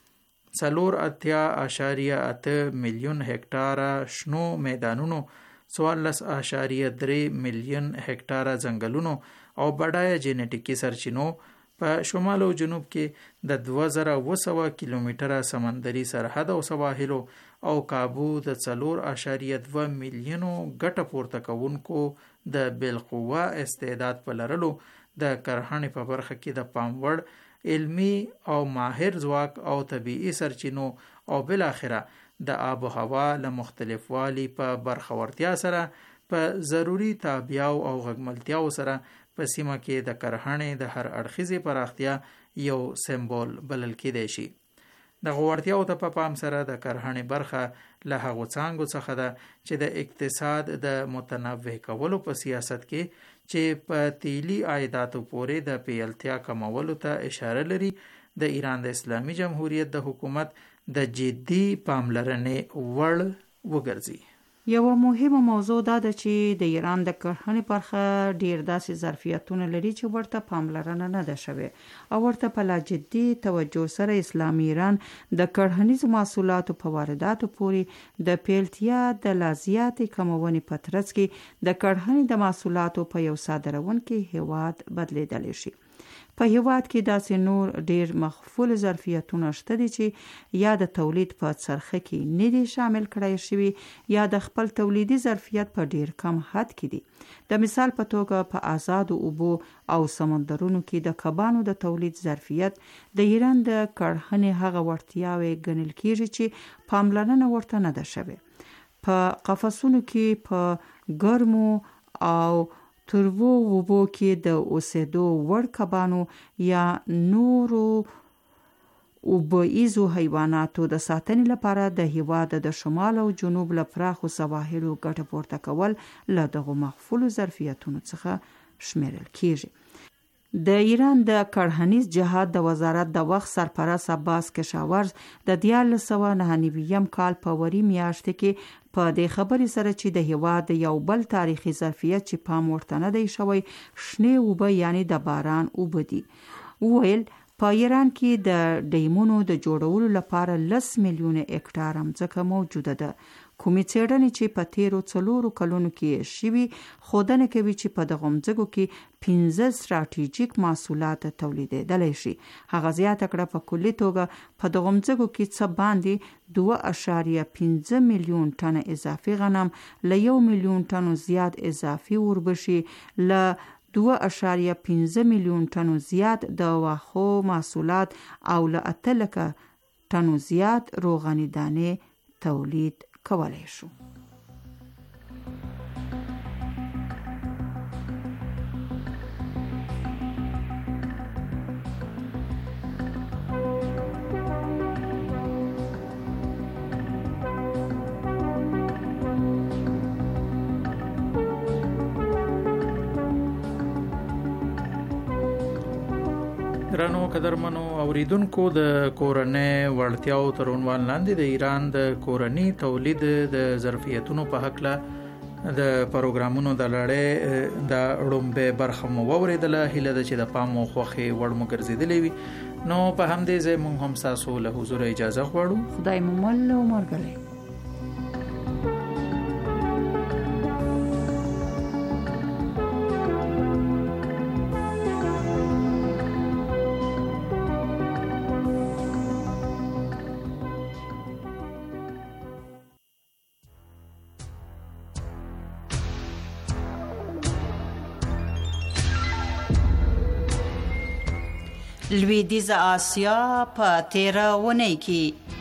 4.8 میلیون هکتاره شنو میدانونو 14.3 میلیون هکتاره ځنګلونو او بډایه جینټیکي سرچینو په شمال او جنوب کې د 2200 کیلومتره سمندري سرحد او سواحلو او کابو د 4.2 میلیونو ګټه پورته کوونکو د بالقوه استعداد په لرلو د کرهڼې په برخه کې د پاموړ علمی او ماهر ځواک او طبیعي سرچینو او بل اخره د آب و هوا له مختلف والی په برخورتیا سره په ضروری تابعیاو او غږملتیاو سره په سیمه کې د کرهڼې د هر اړخیزې پراختیا یو سمبول بلل کېدای شي. د غوړتیاو ته په پام سره د کرهڼې برخه له هغو څانګو څخه ده چې د اقتصاد د متنوع کولو په سیاست کې چې په تیلی عایداتو پورې د پیلتیا کمولو ته اشاره لري د ایران د اسلامي جمهوریت د حکومت د جدي پاملرنې وړ وګرځي. یو مهمه موضوع دا ده چې د ایران د کرهنې برخه ډیر داسې ظرفیتونه لري چې ورته پاملرنه نه ده شوې او ورته په لا جدي توجه سره اسلامي ایران د کرهنیزو محصولاتو په وارداتو پورې د پیلتیا د لا زیاتې کمونې په ترڅ کې د کرهنې د محصولاتو په یو صادرونکي هیواد بدلیدلی شي. په هیواد کې داسې نور ډیر مخفول ظرفیتونه شته دي چې یا د تولید په څرخه کې نه دي شامل کړای شوي یا د خپل تولیدي ظرفیت په ډیر کم حد کې دي. د مثال په توګه په آزادو اوبو او سمندرونو کې د کبانو د تولید ظرفیت د ایران د کرهنې هغه وړتیاوې ګڼل کیږي چې پاملرنه ورته نه ده شوې. په قفسونو کې په ګرمو او تروو اوبو کې د اوسېدو وړ کبانو یا نورو اوبه‌ایزو حیواناتو د ساتنې لپاره د هیواد د شمال او جنوب له پراخو سواحلو ګټه پورته کول له دغو مخفولو ظرفیتونو څخه شمیرل کیږي. د ایران د کرهنیز جهاد د وزارت د وخت سرپرست عباس کشاورز د 1999 کال په وری میاشت کې په دې خبرې سره چې د هیواد یو بل تاریخي ظرفیت چې پام ورته نه دی شوی شنه اوبه یعنی د باران اوبه دي، ویل په ایران کې د ډیمونو د جوړولو لپاره 10 میلیونه هکټار ځمکه موجوده ده. کومې څېړنې چې په تیرو 4 کلونو کې شوي ښودنه کوي چې په دغو ځمکو کې 15 ستراتیژیک محصولات تولیدېدلی شي. هغه زیاته کړه په کلي توګه په دغو ځمکو کې څه باندې 2.5 میلیون ټنه اضافي غنم، له 1 میلیون ټنو زیات اضافي اوربشې، له 2.5 میلیون ټنو زیات د واښو محصولات او له 8 لکه ټنو زیات روغني دانې تولید کولای شو. ګرانو قدرمنو اوریدونکو، د کورنۍ وړتیاو تر عنوان لاندې د ایران د کورني تولید د ظرفیتونو په هکله د پروګرامونو د لړۍ د وړومبې برخه مو واورېدله. هیله ده چې د پام او خوښې وړ مو ګرځېدلی وي. نو په همدې ځای موږ هم ستاسو له حضوره اجازه غواړو. خدای مو مل او مرګلی. لویدیځه آسیا په 13 اونۍ کې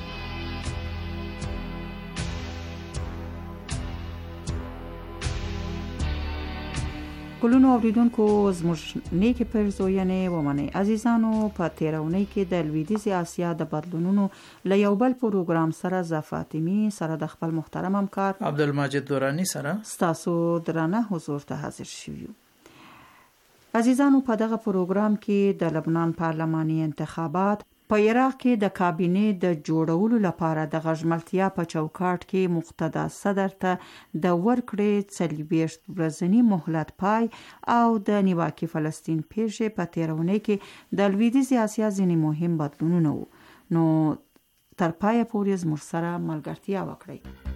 کلونو اوریدونکو زموږ نیکه پرزوینې ومنئ. عزیزانو، په 13 اونۍ کې د لویدیځه آسیا د بدلونونو له یو بل پروګرام سره ز فاطمی سره د خپل محترم همکار عبدالمجید دورانی سره ستاسو درانه حضور ته حاضر شویو. عزیزانو، په دغه پروګرام کې د لبنان پارلماني انتخابات، په عراق کې د کابینې د جوړولو لپاره د غږملتیا په چوکاټ کې مقتدا صدر ته د ورکړې 40 ورځنی مهلت پای او د نیواکې فلسطین پیښې په 13 اونۍ کې د لویدیځې آسیا ځینې مهم بدلونونه وو. نو تر پایه پورې زموږ سره ملګرتیا وکړئ.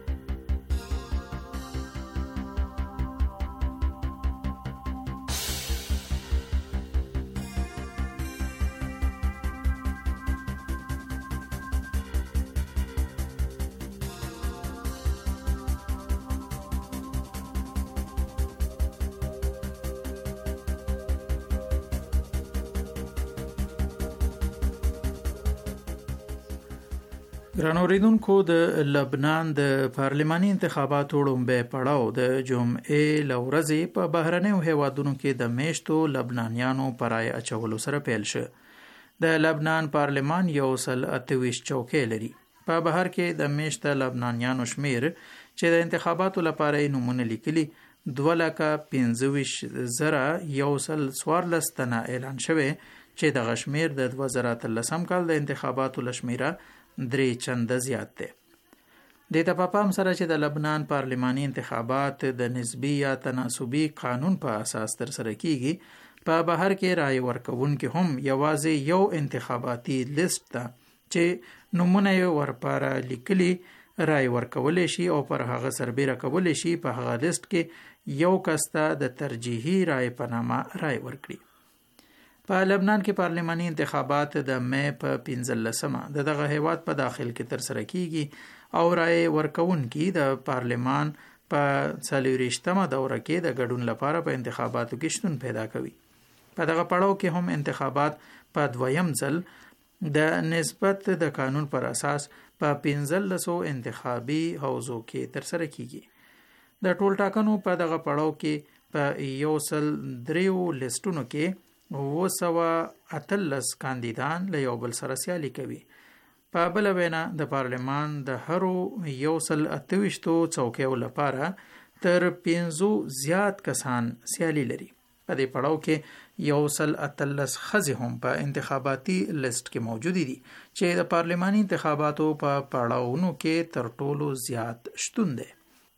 ګرانو اوریدونکو، د لبنان د پارلماني انتخاباتو وړومبی پړاو د جمعې له ورځې په بهرنیو هیوادونو کې د میشتو لبنانیانو په رای اچولو سره پیل شو. د لبنان پارلمان 128 چوکۍ لري. په بهر کې د میشته لبنانیانو شمیر چې د انتخاباتو لپاره یې نومونه لیکلي 2,25,114 تنه اعلان شوی چې د غشمیر د 2013 کال د انتخاباتو لشمیره 3 چنده زیات دی. د ته په پام سره چې د لبنان پارلماني انتخابات د نسبی یا تناسبي قانون په اساس تر سره کیږي، په بهر کې رای ورکوونکي هم یوازې یو انتخاباتي لیست ته چې نمونه یې ورپاره لیکلي رای ورکولی شي او پر هغه سربیره کولی شي په هغه لیست کې یو کس ته د ترجیحي رای په نامه رای ورکړي. په لبنان کې پارلماني انتخابات د مې په 15 دغه هیواد په داخل کې تر سره کیږي او رای ورکوونکي د پارلمان په 40مه دوره کې د ګډون لپاره په انتخاباتو کې شتون پیدا کوي. په دغه پړاو کې هم انتخابات په دویم ځل د نسبت د قانون پر اساس په 1500 انتخابي حوزو کې تر سره کیږي. د ټول ټاکنو په دغه پړاو کې په 103 لیستونو کې 218 کاندیدان له یو بل سره سیالي کوي. په بل وینا د پارلمان د هرو 128 څوکیو لپاره تر 500 زیات کسان سیالي لري. په دې پړاو کې 113 ښځې هم په انتخاباتي لیست کې موجود دي چې د پارلماني انتخاباتو په پړاوونو کې تر ټولو زیات شتون دی.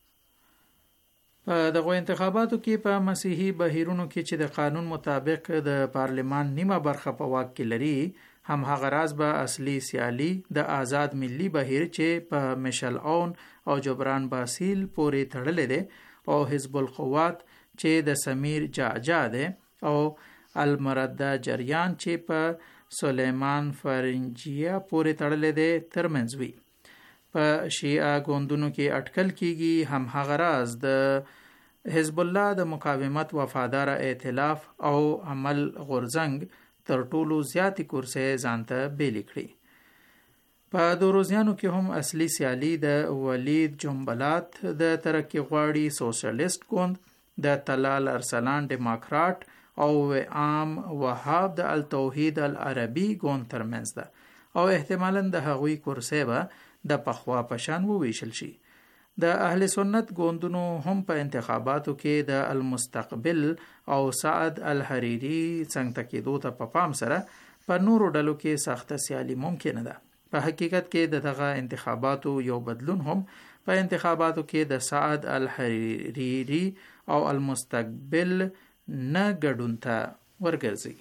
په دغه انتخاباتو کې په مسیحي بهیرونو کې چې د قانون مطابق د پارلمان نیمه برخه په واک کې لري، هم هغه راز به اصلي سیالي د آزاد ملي بهیر چې په مشل اون او جبران باسیل پورې تړلې ده او حزب القوات چې د سمیر جعجع ده او المرده جریان چې په سلیمان فرنجیا پورې تړلې ده ترمنځ وي. په شیعه ګوندونو کې اټکل کیږي هم هغه راز د حزب الله د مقاومت وفادار ائتلاف او عمل غورځنګ تر ټولو زیاتې کرسۍ ځانته بیلې کړي. په دوروزیانو کې هم اصلي سیالي د ولید جنبلات د ترقی غواړي سوشلیست ګوند، د طلال ارسلان ډیموکرات او عام وهاب د التوحید العربي ګوند ترمنځ ده او احتمالاً د هغوی کرسۍ به د پخوا په شان وویشل شي. د اهل سنت ګوندونو هم په انتخاباتو کې د المستقبل او سعد الحریری څنګه کېدو ته په پام سره په نورو ډلو کې سخته سیالي ممکنه ده. په حقیقت کې دغه انتخاباتو یو بدلون هم په انتخاباتو کې د سعد الحریری او المستقبل نه ګډون ته ورګرځي.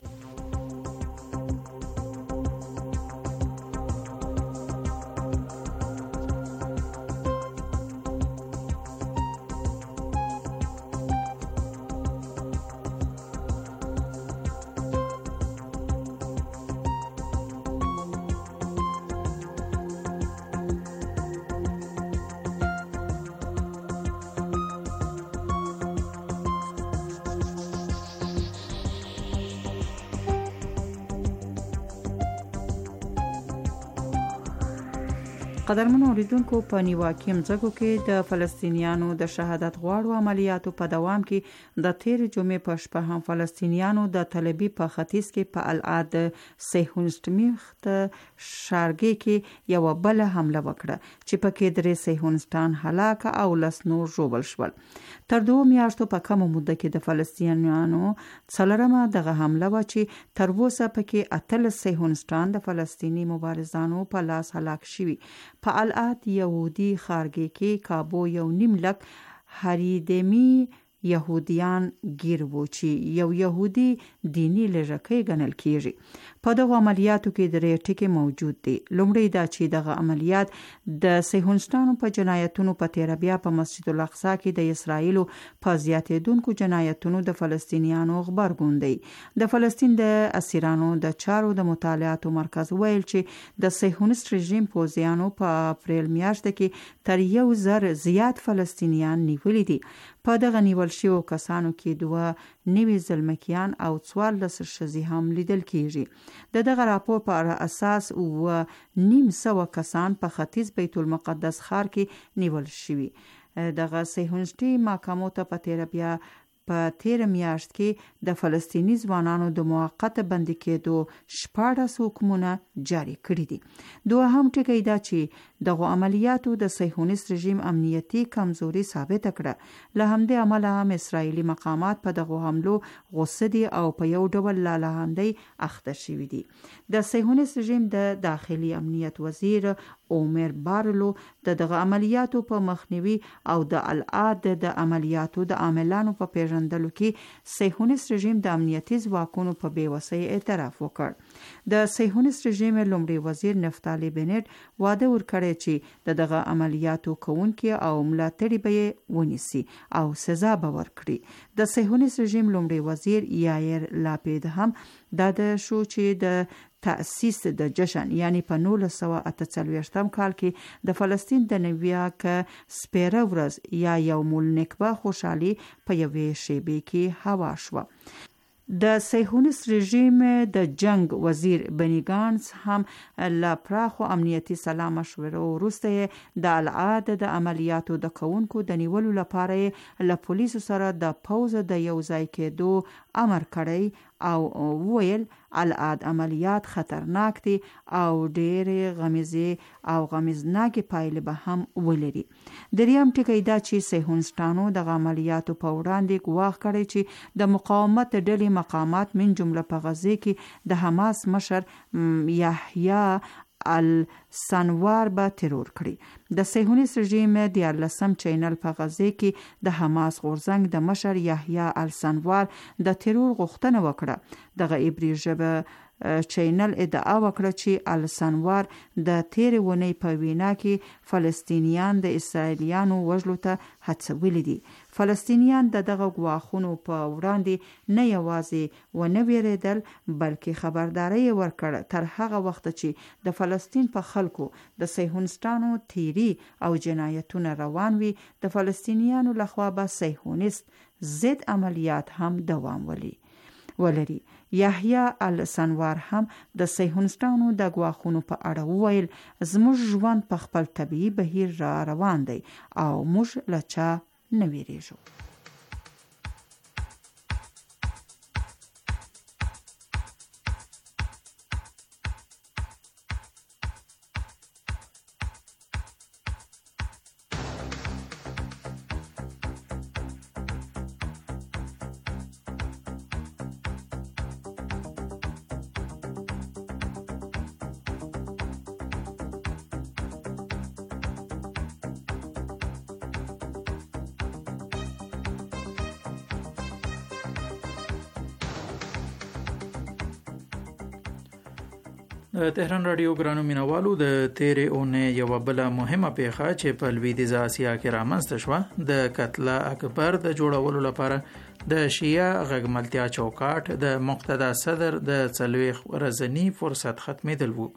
قدرمنو اوریدونکو، په نیواکي مځکو کې د فلسطینیانو د شهادت غواړو عملیاتو په دوام کې د تیر جمعې په شپه هم فلسطینیانو د تلبی په ختیځ کې په العاد سیهونستمیخت شارګي کې یو بل حمله وکړه چې پکې درې سیهونستان هلاک او لس نور ژوبل شول. تر 2 میاشتو په کمه موده کې د فلسطینیانو څلورمه دغه حمله و چې تر اوسه پکې 18 سیهونستان د فلسطینی مبارزانو په لاس هلاک شوي. په العاد یهودي ښارګي کې کابو 1.5 لک هریدمی يهوديان گیر وو چې یو يهودي دینی لږکۍ ګڼل کیږي. په دغه عملیاتو کې درې ټکي موجود دي. لومړی دا چې دغه عملیات د صهیونیستانو په جنایتونو په تیر بیا په مسجد الاقصی کې د اسرایل په زیاتېدونکو جنایتونو د فلسطینیانو خبرګون دی. د فلسطین د اسیرانو د چارو د مطالعاتو مرکز ویل چې د صهیونیست رژیم پوځیانو په اپریل میاشت کې تر 1000 زیات فلسطینیان نیولي دي. په دغه نیول شویو کسانو کې 2 نوي زلمکیان او 14 ښځې هم لیدل کیږي. د دغه راپور پر اساس 900 کسان په ختیځ بیت المقدس ښار کې نیول شوي. دغه صهیونیستي محکمو ته په تیر بیا په تیر میاشت کې د فلسطینی ځوانانو د موقت بندي کېدو 14 حکمونه جاری کړي دي. دوهم ټکی دا چې دغه عملیاتو د صهیونیست رژیم امنیتي کمزوري ثابت کړه. له همدې امله هم اسرایلی مقامات په دغه حملو غوسه دي او په یو ډول لالاندۍ اخته شوي دي. د صهیونیست رژیم د داخلي امنیت وزیر عمر بارلو دغه عملیاتو په مخنیوي او د العاد د عملیاتو د عاملانو په پیژندلو کې صهیونیست رژیم د امنیتي ځواکونو په بیوسۍ اعتراف وکړ. د صهیونیست رژیم لومړي وزیر نفتالي بنت وعده ورکړی چې دغه عملیاتو کوونکي او ملاتړي به ونیسي او سزا به ورکړي. د صهیونیست رژیم لومړي وزیر یایر لاپید هم دا د شو چې د تأسیس د جشن یعنی په 1948 کال کې د فلسطین د نویاک سپیره ورځ یا یوم النکبه خوشحالي په یوې شیبې کې هوا شوه. د صهیونیست رژیم د جنگ وزیر بنی گانس هم له پراخو امنیتي سلا مشورو وروسته د العاد د عملیاتو د کوونکو د نیولو لپاره له پولیسو سره د پوز د یو ځای کېدو امر کړی او ویل العاد عملیات خطرناک دي او ډېر غمیزې او غمیزناکې پایلې به هم ولري. دریم ټکی دا چې صهیونیستانو د عملیاتو په وړاندې ګواښ کړی چې د مقاومت ډلې مقامات من جمله په غزه کې د حماس مشر یحیی السنوار به ترور کړي. د صهیونیست رژیم د 14 چینل په غزه کې د حماس غورځنګ د مشر یحیی السنوار د ترور غوښتنه وکړه. دغه عبری ژبه چینل ادعا وکړه چې السنوار د تیر ونی په وینا کې فلسطینیان د اسرایلیانو وژلو ته هڅولي دي. فلسطینیان دغه غواخونو په وړاندې نه یوازې ونه ویریدل بلکې خبرداري ورکړه تر هغه وخت چې د فلسطین په خلکو د صهیونیستانو تیری او جنایتونه روان وي د فلسطینیانو لخوا به صهیونیست ضد عملیات هم دوام ولري. یحیی السنوار هم د صهیونیستانو د غواخونو په اړه وویل زموږ ژوند په خپل طبيعي بهیر را روان دی او موږ له چا نه ویریږو. د تهران رادیو ګرانو مینوالو د تیرې اونۍ یو بل مهمه پیښه چې په لویدیځه اسیا کې رامنځته شوه د قتله اکبر د جوړولو لپاره د شیعه غږملتیا چوکاټ د مقتدا صدر د 40 ورځنی فرصت ختمېدل وو.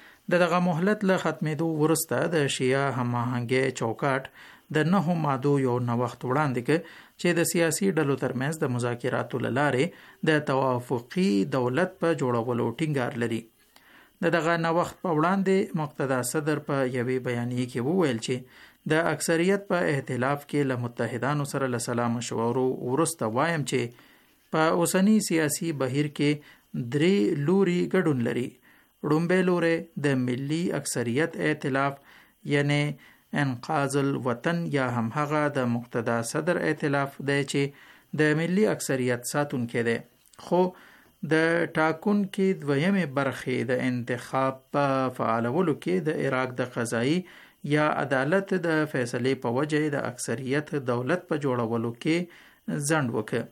دغه مهلت له ختمېدو وروسته د شیعه هماهنګي چوکاټ د 9 مادو یو نوښت وړاندې کړ چې د سیاسي ډلو ترمنځ د مذاکراتو لارې د توافقي دولت په جوړولو ټینګار لري. دغه نوښت په وړاندې مقتدا صدر په یوې بیانیه کې وویل چې د اکثریت په ائتلاف کې له متحدانو سره له سلا مشورو وروسته وایم چې په اوسنی سیاسي بهیر کې 3 لوري ګډون لري. لومړی لوری د ملي اکثریت ائتلاف یعنی انقاذ الوطن یا هم هغه د مقتدا صدر ائتلاف دی چې د ملي اکثریت ساتونکی دی، خو د ټاکنکو دویمه برخې د انتخاب په فعالولو کې د عراق د قضایي یا عدالت د فیصلې په وجه د اکثریت دولت په جوړولو کې ځنډ وکړ.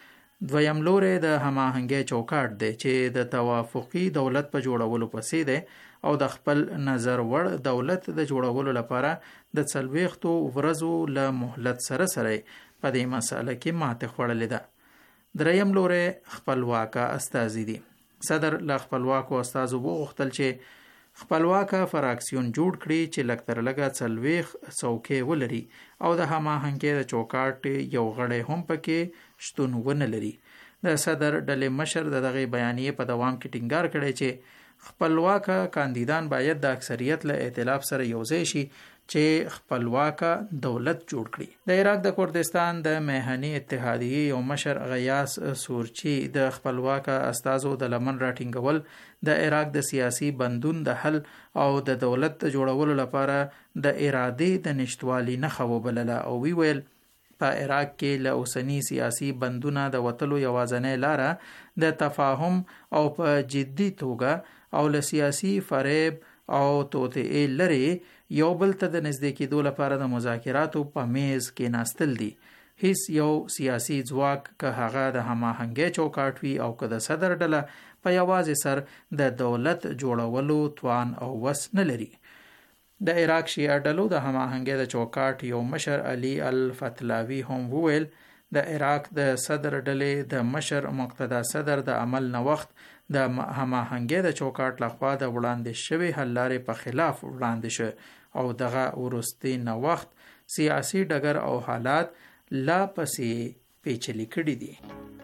دویم لوری د هماهنګي چوکاټ دی چې د توافقي دولت په جوړولو پسې دی او د خپل نظر وړ دولت د جوړولو لپاره د 40 ورځو له مهلت سره په دې مسله کې ماته خوړلې ده. دریم لوری خپلواکه استازي دي. صدر له خپلواکو استازو وغوښتل چې خپلواکه فراکسیون جوړ کړي چې لکتر لګه 40 څوکۍ ولري او د هماهنګي د چوکاټ یو غړی هم پکې شتون ونه لري. د صدر ډلې مشر دغه بیانیه په دوام کې ټینګار کړی چې خپلواک کاندیدان باید د اکثریت له ائتلاف سره یوځای شي چې خپلواک دولت جوړ کړي. د عراق د کردستان د میهني اتحادیې یو مشر غیاس سورچی د خپلواک استازو د لمن راټینګول د عراق د سیاسي بندون د حل او د دولت جوړولو لپاره د ارادې د نشټوالي نښه وبلله او ویل په عراق کې له اوسنی سیاسي بندونه د وتلو یوازینۍ لاره د تفاهم او په جدي توګه او له سیاسي فریب او توطئې لري یو بل ته د نږدې کېدو لپاره د مذاکراتو په میز کې ناستل دي. هیڅ یو سیاسي ځواک که هغه د هماهنګۍ چوکاټ وي او که د صدر ډله په یوازې سر د دولت جوړولو توان او وس نه لري. د عراق شیعه ډلو د هماهنګۍ د چوکاټ یو مشر علي الفتلاوي هم وویل د عراق د صدر ډلې د مشر مقتدا صدر د عمل نوښت د هماهنګۍ د چوکاټ لخوا د وړاندې شوی حل لارې په خلاف وړاندې شو او دغه وروستي نوښت سیاسي ډګر او حالات لا پسې پیچلي کړي دي.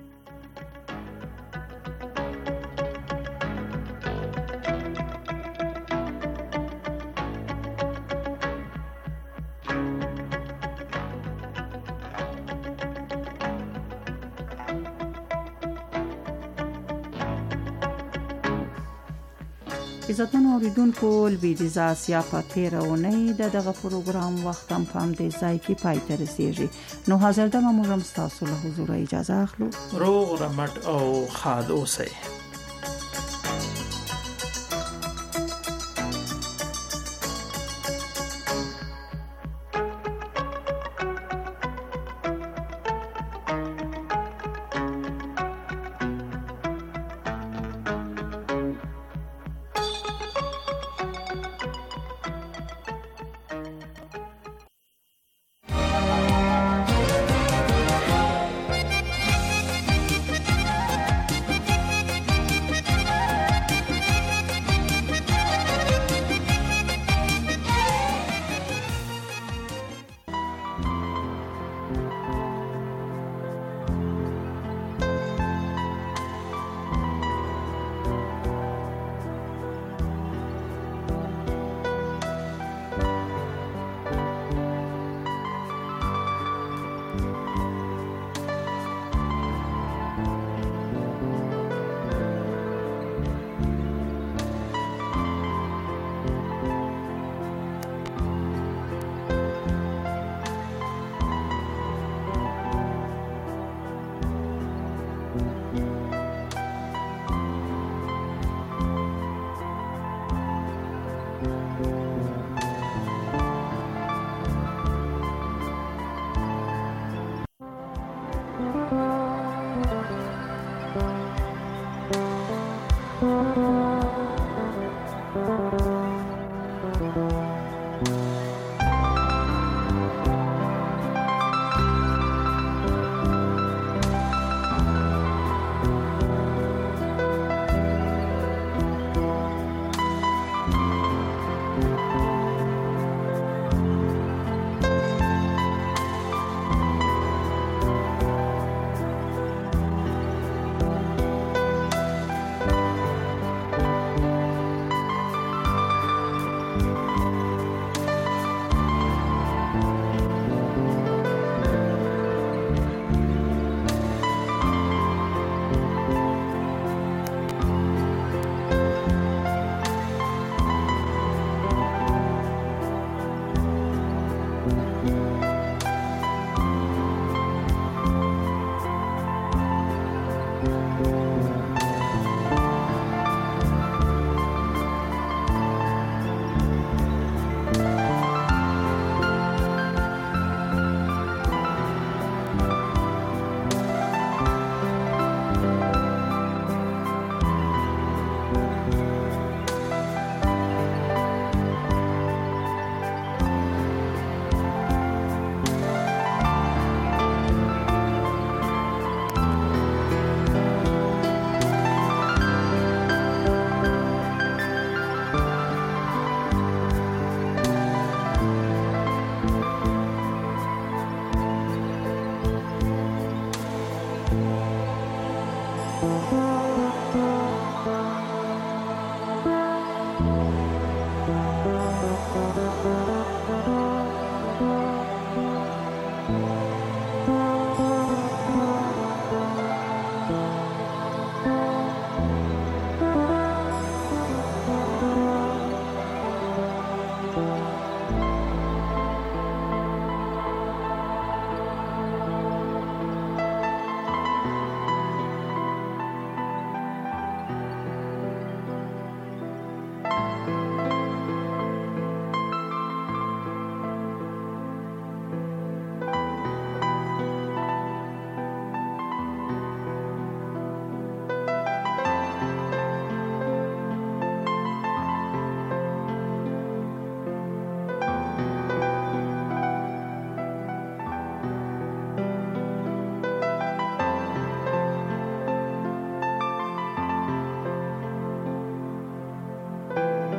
عزتمنو اوریدونکو لویدیځه اسیا په تیره اونۍ دغه پروګرام وخت هم په همدې ځای کې پای ته رسیږي. نو حاضر دمه موږ هم ستاسو له حضور اجازه اخلو. روغ رمټ او ښاد اوسئ.